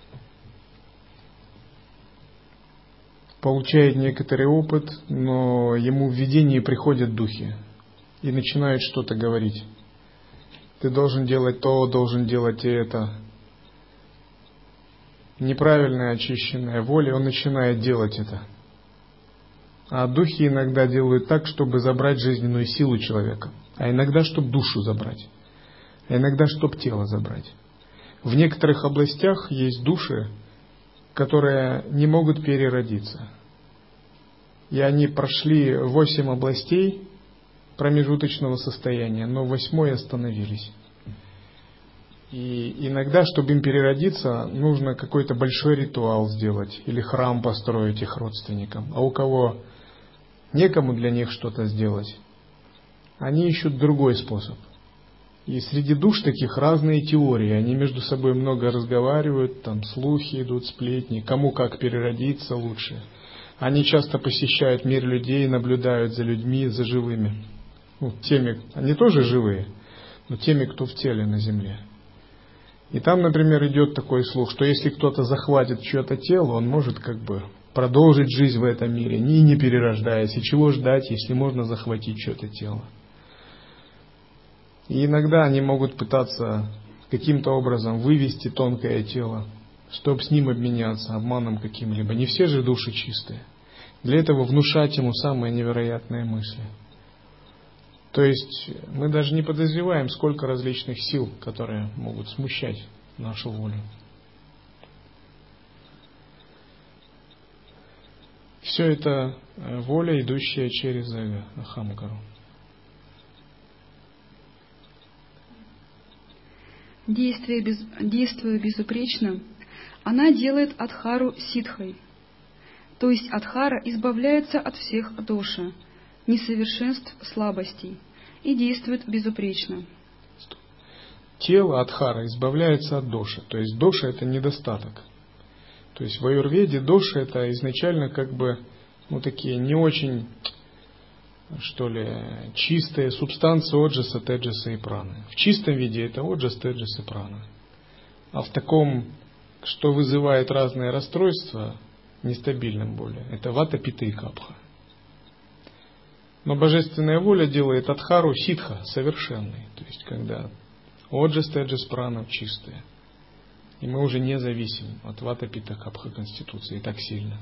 получает некоторый опыт, но ему в видении приходят духи и начинают что-то говорить. Ты должен делать то, должен делать это. Неправильная очищенная воля, он начинает делать это. А духи иногда делают так, чтобы забрать жизненную силу человека, а иногда, чтобы душу забрать, а иногда, чтобы тело забрать. В некоторых областях есть души, которые не могут переродиться. И они прошли восемь областей промежуточного состояния, но в восьмой остановились. И иногда, чтобы им переродиться, нужно какой-то большой ритуал сделать или храм построить их родственникам. А у кого некому для них что-то сделать, они ищут другой способ. И среди душ таких разные теории, они между собой много разговаривают, там слухи идут, сплетни, кому как переродиться лучше. Они часто посещают мир людей, наблюдают за людьми, за живыми. Ну, теми, они тоже живые, но теми, кто в теле на земле. И там, например, идет такой слух, что если кто-то захватит чье-то тело, он может как бы продолжить жизнь в этом мире, не, не перерождаясь. И чего ждать, если можно захватить чье-то тело? И иногда они могут пытаться каким-то образом вывести тонкое тело, чтобы с ним обменяться обманом каким-либо. Не все же души чистые. Для этого внушать ему самые невероятные мысли. То есть мы даже не подозреваем, сколько различных сил, которые могут смущать нашу волю. Все это воля, идущая через эго, ахамкару. Действуя, без, действуя безупречно, она делает адхару ситхой. То есть адхара избавляется от всех доша, несовершенств, слабостей и действует безупречно. тело, адхара, избавляется от доши. То есть доша – это недостаток. То есть в аюрведе доша – это изначально как бы, ну, такие не очень, что ли, чистые субстанции оджаса, теджаса и праны. В чистом виде это оджас, теджас и прана. А в таком, что вызывает разные расстройства, нестабильным более, это вата, пита и капха. Но божественная воля делает адхару ситха, совершенной. То есть когда оджас, теджас, прана чистые. И мы уже не зависим от вата, пита, капха конституции так сильно.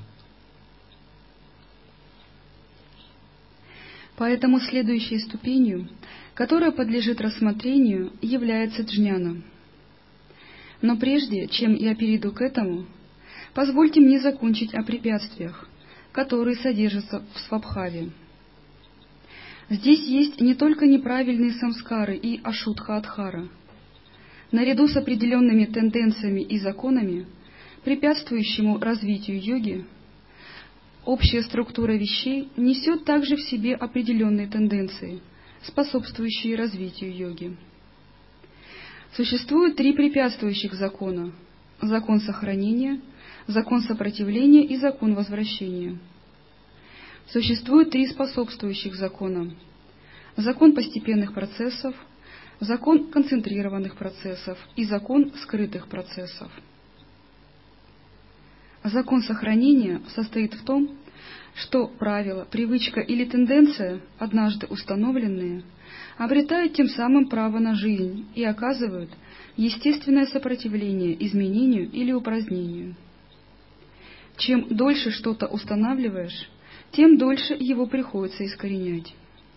Поэтому следующей ступенью, которая подлежит рассмотрению, является джняна. Но прежде, чем я перейду к этому, позвольте мне закончить о препятствиях, которые содержатся в свабхаве. Здесь есть не только неправильные самскары и ашутха-адхара. Наряду с определенными тенденциями и законами, препятствующему развитию йоги, общая структура вещей несет также в себе определенные тенденции, способствующие развитию йоги. Существует три препятствующих закона: закон сохранения, закон сопротивления и закон возвращения. Существует три способствующих закона: закон постепенных процессов, закон концентрированных процессов и закон скрытых процессов. Закон сохранения состоит в том, что правило, привычка или тенденция, однажды установленные, обретают тем самым право на жизнь и оказывают естественное сопротивление изменению или упразднению. Чем дольше что-то устанавливаешь, тем дольше его приходится искоренять.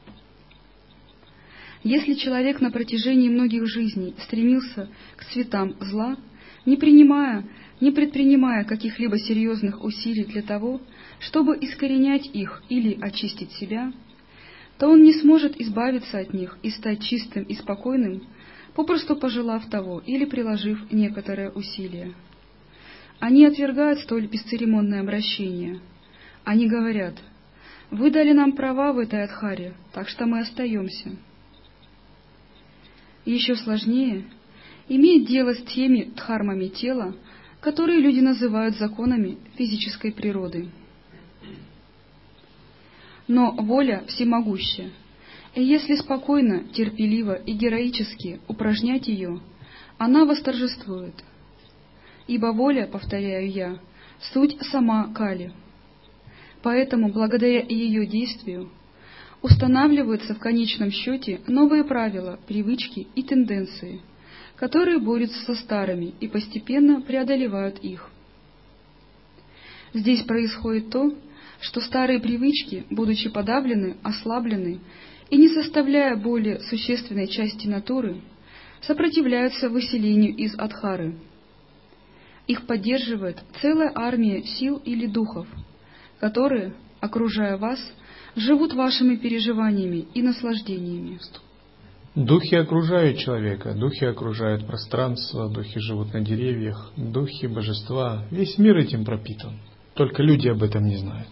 Если человек на протяжении многих жизней стремился к цветам зла, не принимая, не предпринимая каких-либо серьезных усилий для того, чтобы искоренять их или очистить себя, то он не сможет избавиться от них и стать чистым и спокойным, попросту пожелав того или приложив некоторое усилие. Они отвергают столь бесцеремонное обращение. Они говорят: «Вы дали нам права в этой адхаре, так что мы остаемся». Еще сложнее иметь дело с теми дхармами тела, которые люди называют законами физической природы. Но воля всемогуща, и если спокойно, терпеливо и героически упражнять ее, она восторжествует. Ибо воля, повторяю я, суть сама Кали. Поэтому, благодаря ее действию, устанавливаются в конечном счете новые правила, привычки и тенденции, которые борются со старыми и постепенно преодолевают их. Здесь происходит то, что старые привычки, будучи подавлены, ослаблены и не составляя более существенной части натуры, сопротивляются выселению из адхары. Их поддерживает целая армия сил или духов, которые, окружая вас, живут вашими переживаниями и наслаждениями. Духи окружают человека, духи окружают пространство, духи живут на деревьях, духи, божества. Весь мир этим пропитан, только люди об этом не знают.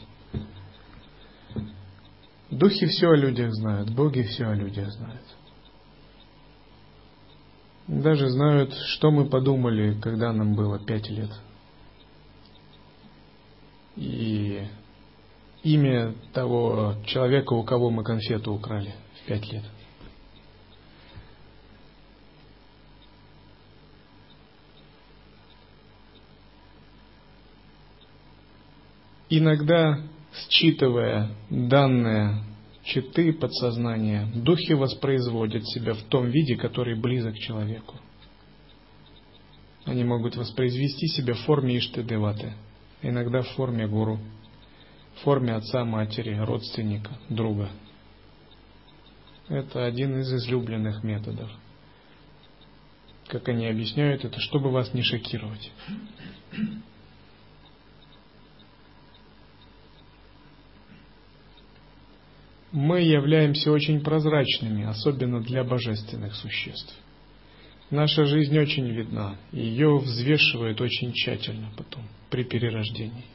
Духи все о людях знают, боги все о людях знают. Даже знают, что мы подумали, когда нам было пять лет. И имя того человека, у кого мы конфету украли в пять лет. Иногда, считывая данные читы подсознания, духи воспроизводят себя в том виде, который близок к человеку. Они могут воспроизвести себя в форме Иштадеваты, иногда в форме гуру, в форме отца, матери, родственника, друга. Это один из излюбленных методов. Как они объясняют это, чтобы вас не шокировать. Мы являемся очень прозрачными, особенно для божественных существ. Наша жизнь очень видна, и ее взвешивают очень тщательно потом, при перерождении.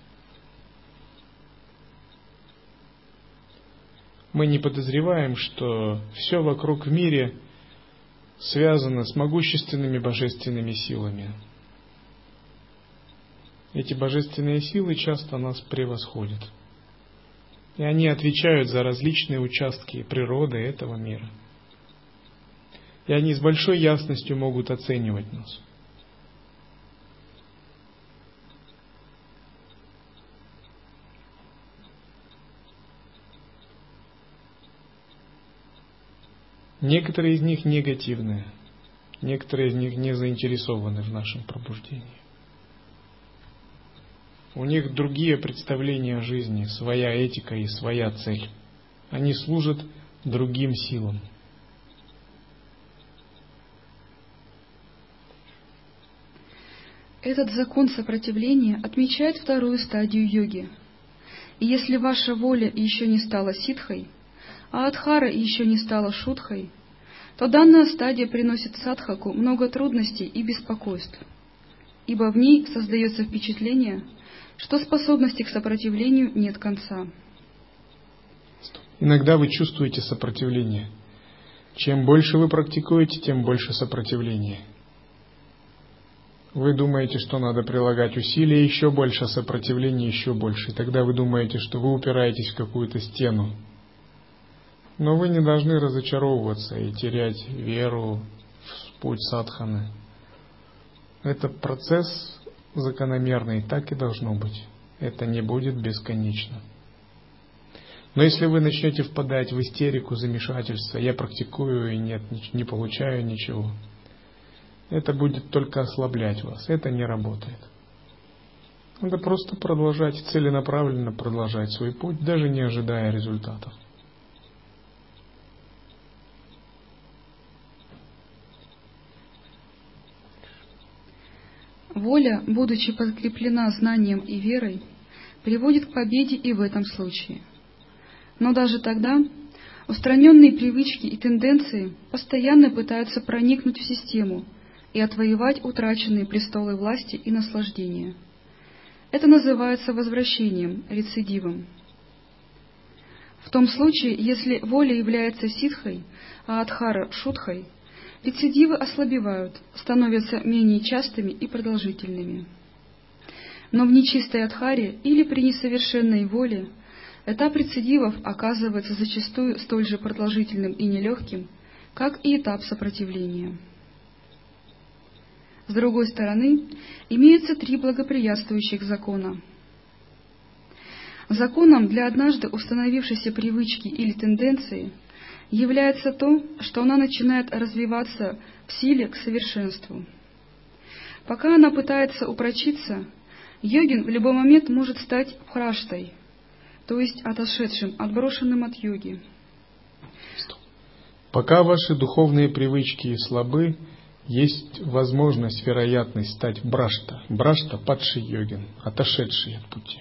Мы не подозреваем, что все вокруг в мире связано с могущественными божественными силами. Эти божественные силы часто нас превосходят. И они отвечают за различные участки природы этого мира. И они с большой ясностью могут оценивать нас. Некоторые из них негативные, некоторые из них не заинтересованы в нашем пробуждении. У них другие представления о жизни, своя этика и своя цель. Они служат другим силам. Этот закон сопротивления отмечает вторую стадию йоги. И если ваша воля еще не стала ситхой, а адхара еще не стала шудхой, то данная стадия приносит садхаку много трудностей и беспокойств, ибо в ней создается впечатление, что способности к сопротивлению нет конца. Иногда вы чувствуете сопротивление. Чем больше вы практикуете, тем больше сопротивления. Вы думаете, что надо прилагать усилия, еще больше сопротивления, еще больше. И тогда вы думаете, что вы упираетесь в какую-то стену. Но вы не должны разочаровываться и терять веру в путь садханы. Это процесс закономерный, так и должно быть. Это не будет бесконечно. Но если вы начнете впадать в истерику, замешательство, я практикую и нет, не получаю ничего, это будет только ослаблять вас. Это не работает. Надо просто продолжать, целенаправленно продолжать свой путь, даже не ожидая результатов. Воля, будучи подкреплена знанием и верой, приводит к победе и в этом случае. Но даже тогда устраненные привычки и тенденции постоянно пытаются проникнуть в систему и отвоевать утраченные престолы власти и наслаждения. Это называется возвращением, рецидивом. В том случае, если воля является ситхой, а адхара — шудхой, рецидивы ослабевают, становятся менее частыми и продолжительными. Но в нечистой адхаре или при несовершенной воле этап рецидивов оказывается зачастую столь же продолжительным и нелегким, как и этап сопротивления. С другой стороны, имеются три благоприятствующих закона. Законом для однажды установившейся привычки или тенденции является то, что она начинает развиваться в силе к совершенству. Пока она пытается упрочиться, йогин в любой момент может стать бхраштой, то есть отошедшим, отброшенным от йоги. Пока ваши духовные привычки слабы, есть возможность, вероятность стать брашта. Брашта — падший йогин, отошедший от пути.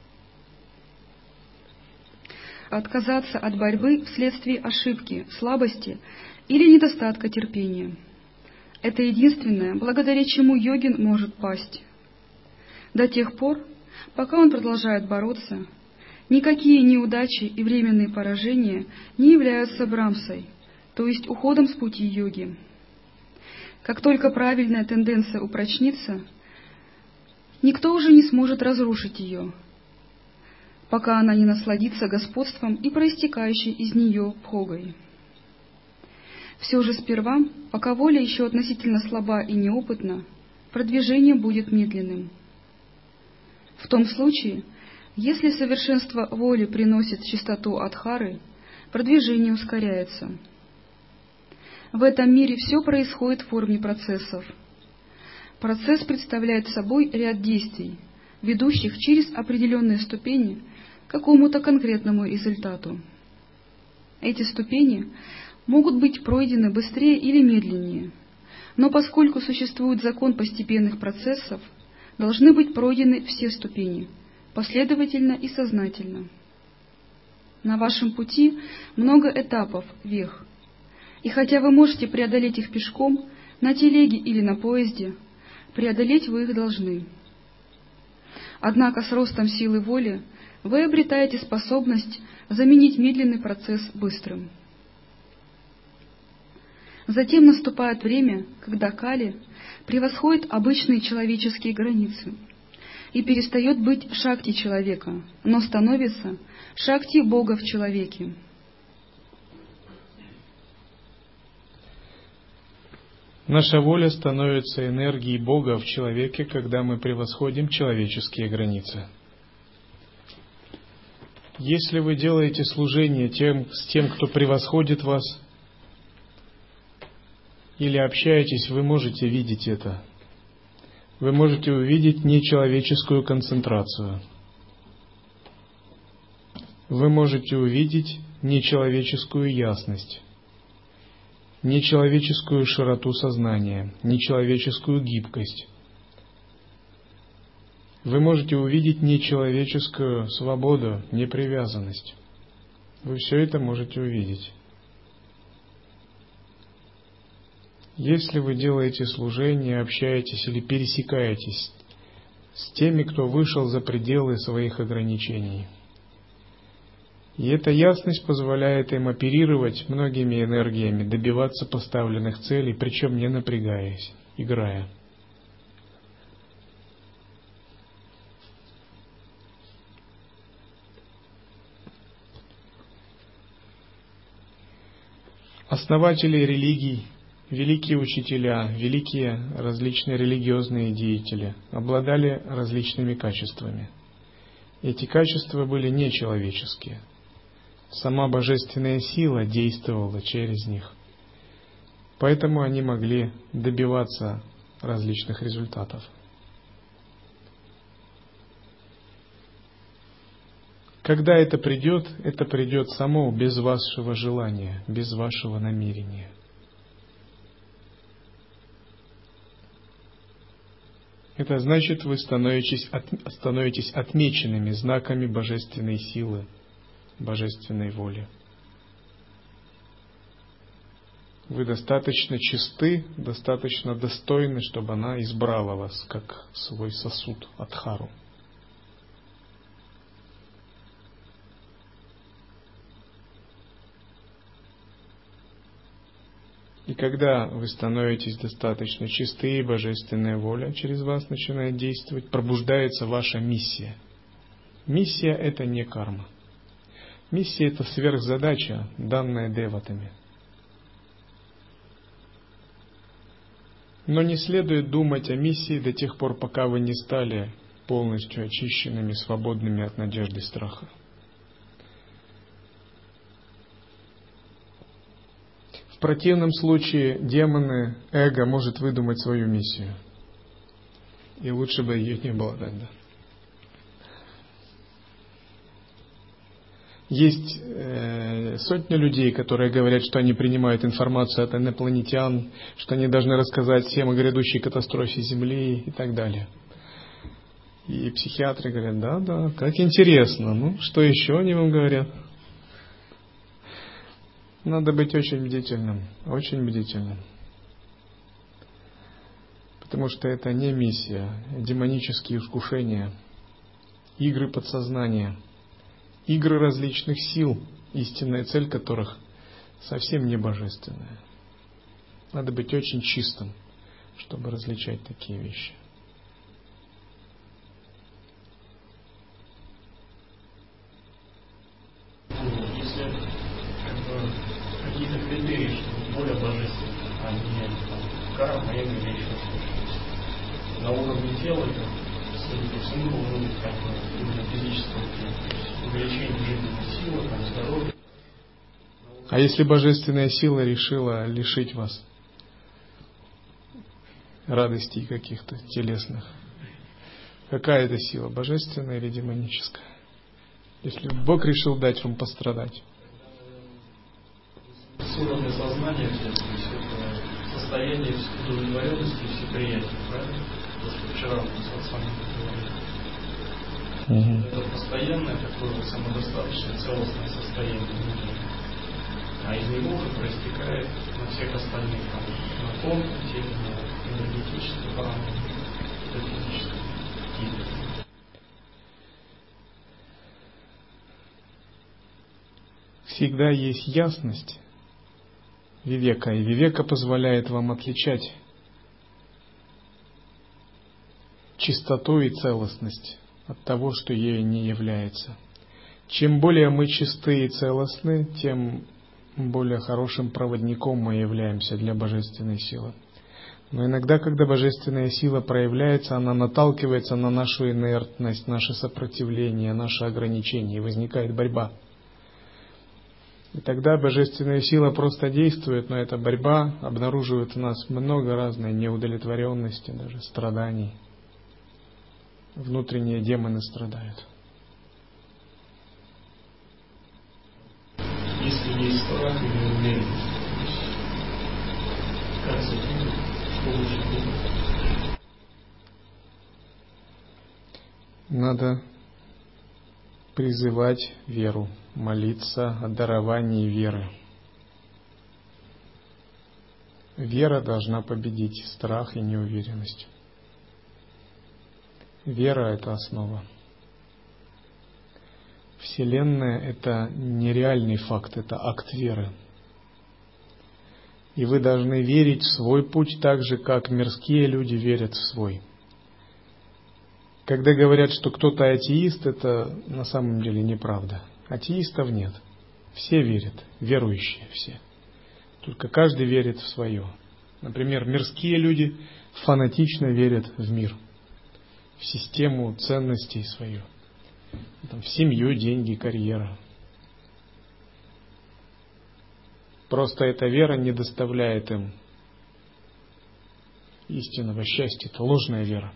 Отказаться от борьбы вследствие ошибки, слабости или недостатка терпения. Это единственное, благодаря чему йогин может пасть. До тех пор, пока он продолжает бороться, никакие неудачи и временные поражения не являются брамсой, то есть уходом с пути йоги. Как только правильная тенденция упрочнится, никто уже не сможет разрушить ее, пока она не насладится господством и проистекающей из нее бхогой. Все же сперва, пока воля еще относительно слаба и неопытна, продвижение будет медленным. В том случае, если совершенство воли приносит чистоту адхары, продвижение ускоряется. В этом мире все происходит в форме процессов. Процесс представляет собой ряд действий, ведущих через определенные ступени к какому-то конкретному результату. Эти ступени могут быть пройдены быстрее или медленнее, но поскольку существует закон постепенных процессов, должны быть пройдены все ступени, последовательно и сознательно. На вашем пути много этапов, вех, и хотя вы можете преодолеть их пешком, на телеге или на поезде, преодолеть вы их должны. Однако с ростом силы воли вы обретаете способность заменить медленный процесс быстрым. Затем наступает время, когда Кали превосходит обычные человеческие границы и перестает быть шакти человека, но становится шакти Бога в человеке. Наша воля становится энергией Бога в человеке, когда мы превосходим человеческие границы. Если вы делаете служение тем, с тем, кто превосходит вас, или общаетесь, вы можете видеть это. Вы можете увидеть нечеловеческую концентрацию. Вы можете увидеть нечеловеческую ясность, нечеловеческую широту сознания, нечеловеческую гибкость. Вы можете увидеть нечеловеческую свободу, непривязанность. Вы все это можете увидеть. Если вы делаете служение, общаетесь или пересекаетесь с теми, кто вышел за пределы своих ограничений. И эта ясность позволяет им оперировать многими энергиями, добиваться поставленных целей, причем не напрягаясь, играя. Основатели религий, великие учителя, великие различные религиозные деятели обладали различными качествами. Эти качества были нечеловеческие. Сама божественная сила действовала через них. Поэтому они могли добиваться различных результатов. Когда это придет, это придет само, без вашего желания, без вашего намерения. Это значит, вы становитесь, от, становитесь отмеченными знаками божественной силы, божественной воли. Вы достаточно чисты, достаточно достойны, чтобы она избрала вас как свой сосуд, адхару. И когда вы становитесь достаточно чисты, и божественная воля через вас начинает действовать, пробуждается ваша миссия. Миссия — это не карма. Миссия — это сверхзадача, данная деватами. Но не следует думать о миссии до тех пор, пока вы не стали полностью очищенными, свободными от надежды и страха. В противном случае демоны, эго может выдумать свою миссию. И лучше бы ее не было тогда. Есть э, сотни людей, которые говорят, что они принимают информацию от инопланетян, что они должны рассказать всем о грядущей катастрофе Земли и так далее. И психиатры говорят: да, да, как интересно. Ну, что еще они вам говорят? Надо быть очень бдительным, очень бдительным. Потому что это не миссия, демонические искушения, игры подсознания, игры различных сил, истинная цель которых совсем не божественная. Надо быть очень чистым, чтобы различать такие вещи. Если какие-то критерии, что воля божественная, а не там, карма, эго или еще что-то. На уровне тела это, судя по всему, должно быть как бы именно физическое увеличение жизненной силы, там, здоровья. А если божественная сила решила лишить вас радостей каких-то телесных, какая это сила, божественная или демоническая? Если Бог решил дать вам пострадать. С уровня сознания, то есть это состояние удовлетворенности и всеприятия, правильно? То, что вчера у нас вот сам говорил. Угу. Это постоянное такое самодостаточное целостное состояние. А из него уже проистекает на всех остальных, там, на тонком теле, на энергетическом параметре, на физическом теле. Всегда есть ясность, вивека. И вивека позволяет вам отличать чистоту и целостность от того, что ею не является. Чем более мы чисты и целостны, тем более хорошим проводником мы являемся для божественной силы. Но иногда, когда божественная сила проявляется, она наталкивается на нашу инертность, наше сопротивление, наши ограничения, и возникает борьба. И тогда божественная сила просто действует, но эта борьба обнаруживает в нас много разной неудовлетворенности, даже страданий. Внутренние демоны страдают. Если есть страх или неуверенность, как с этим, что лучше делать? Надо призывать веру, молиться о даровании веры. Вера должна победить страх и неуверенность. Вера – это основа. Вселенная – это нереальный факт, это акт веры. И вы должны верить в свой путь так же, как мирские люди верят в свой. Когда говорят, что кто-то атеист, это на самом деле неправда. Атеистов нет. Все верят, верующие все. Только каждый верит в свое. Например, мирские люди фанатично верят в мир, в систему ценностей свою, там, в семью, деньги, карьера. Просто эта вера не доставляет им истинного счастья, это ложная вера.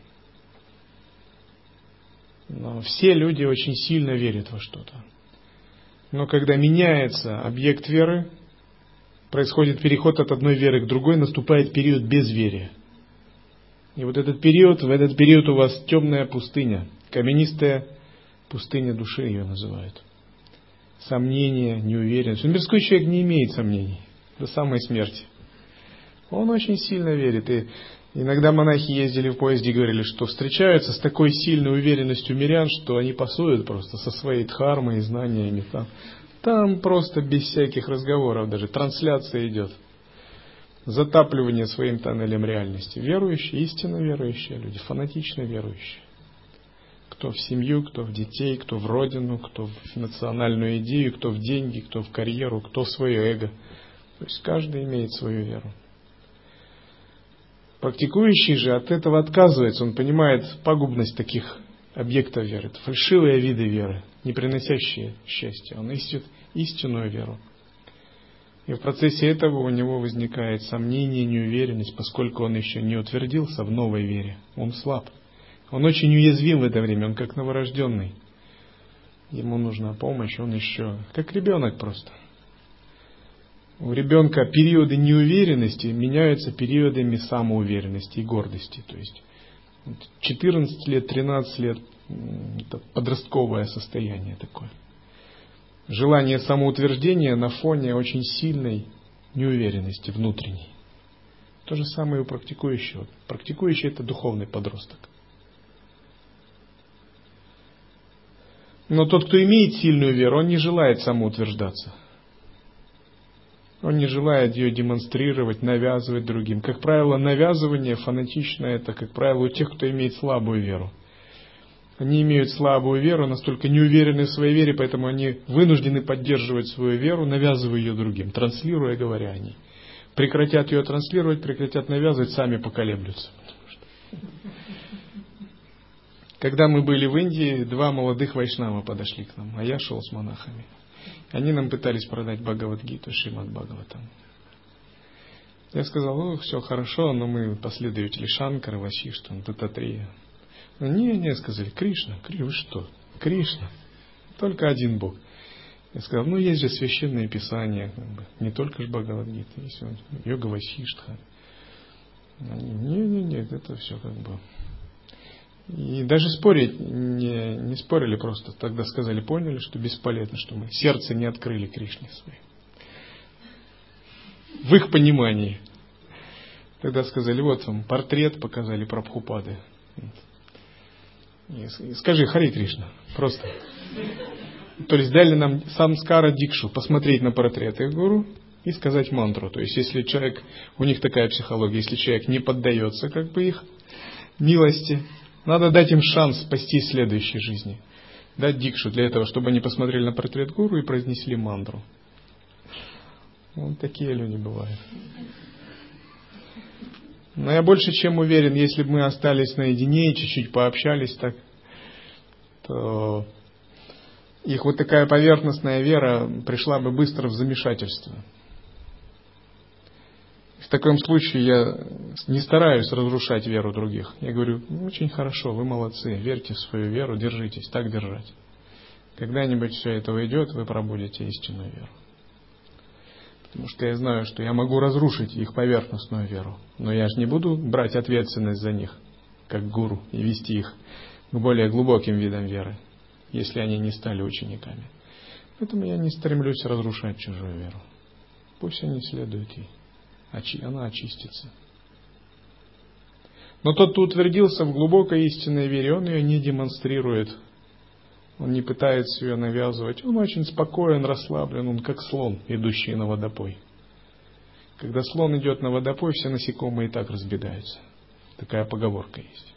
Но все люди очень сильно верят во что-то. Но когда меняется объект веры, происходит переход от одной веры к другой, наступает период безверия. И вот этот период, в этот период у вас темная пустыня, каменистая пустыня души ее называют. Сомнения, неуверенность. Мирской человек не имеет сомнений до самой смерти. Он очень сильно верит. И иногда монахи ездили в поезде и говорили, что встречаются с такой сильной уверенностью мирян, что они пасуют просто со своей дхармой и знаниями. Там, там просто без всяких разговоров даже трансляция идет. Затапливание своим тоннелем реальности. Верующие, истинно верующие люди, фанатично верующие. Кто в семью, кто в детей, кто в родину, кто в национальную идею, кто в деньги, кто в карьеру, кто в свое эго. То есть каждый имеет свою веру. Практикующий же от этого отказывается. Он понимает пагубность таких объектов веры. Это фальшивые виды веры, не приносящие счастья. Он ищет истинную веру. И в процессе этого у него возникает сомнение, неуверенность, поскольку он еще не утвердился в новой вере. Он слаб. Он очень уязвим в это время, он как новорожденный. Ему нужна помощь, он еще как ребенок просто. У ребенка периоды неуверенности меняются периодами самоуверенности и гордости. То есть четырнадцать лет, тринадцать лет – это подростковое состояние такое. Желание самоутверждения на фоне очень сильной неуверенности внутренней. То же самое и у практикующего. Практикующий – это духовный подросток. Но тот, кто имеет сильную веру, он не желает самоутверждаться. Он не желает ее демонстрировать, навязывать другим. Как правило, навязывание фанатичное – это, как правило, у тех, кто имеет слабую веру. Они имеют слабую веру, настолько не уверены в своей вере, поэтому они вынуждены поддерживать свою веру, навязывая ее другим, транслируя, говоря о ней. Прекратят ее транслировать, прекратят навязывать, сами поколеблются. Когда мы были в Индии, два молодых вайшнава подошли к нам, а я шел с монахами. Они нам пытались продать Бхагавад-гиту, Шримад Бхагаватам. Я сказал, ну, все хорошо, но мы последователи Шанкара, Васиштха, Даттатрея. Не, не, сказали, Кришна, Кришна, вы что? Кришна, только один Бог. Я сказал, ну есть же священное писание, как бы, не только же Бхагавад-гита, есть Йога Васиштха. Не, не, нет, это все как бы. И даже спорить не, не спорили просто. Тогда сказали, поняли, что бесполезно, что мы сердце не открыли Кришне своей. В их понимании. Тогда сказали, вот вам портрет, показали Прабхупады. И скажи Харе Кришна. Просто. То есть дали нам самскара дикшу, посмотреть на портрет. Я говорю, и сказать мантру. То есть, если человек, у них такая психология, если человек не поддается как бы их милости, надо дать им шанс спастись в следующей жизни. Дать дикшу для этого, чтобы они посмотрели на портрет гуру и произнесли мантру. Вот такие люди бывают. Но я больше чем уверен, если бы мы остались наедине и чуть-чуть пообщались так, то их вот такая поверхностная вера пришла бы быстро в замешательство. В таком случае я не стараюсь разрушать веру других. Я говорю, ну, очень хорошо, вы молодцы, верьте в свою веру, держитесь, так держать. Когда-нибудь все это уйдет, вы пробудете истинную веру. Потому что я знаю, что я могу разрушить их поверхностную веру. Но я же не буду брать ответственность за них, как гуру, и вести их к более глубоким видам веры, если они не стали учениками. Поэтому я не стремлюсь разрушать чужую веру. Пусть они следуют ей. Она очистится. Но тот, кто утвердился в глубокой истинной вере, он ее не демонстрирует. Он не пытается ее навязывать. Он очень спокоен, расслаблен. Он как слон, идущий на водопой. Когда слон идет на водопой, все насекомые и так разбегаются. Такая поговорка есть.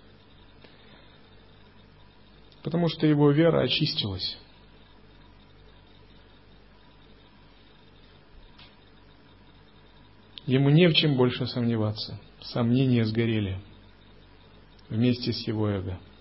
Потому что его вера очистилась. Ему не в чем больше сомневаться. Сомнения сгорели вместе с его эго.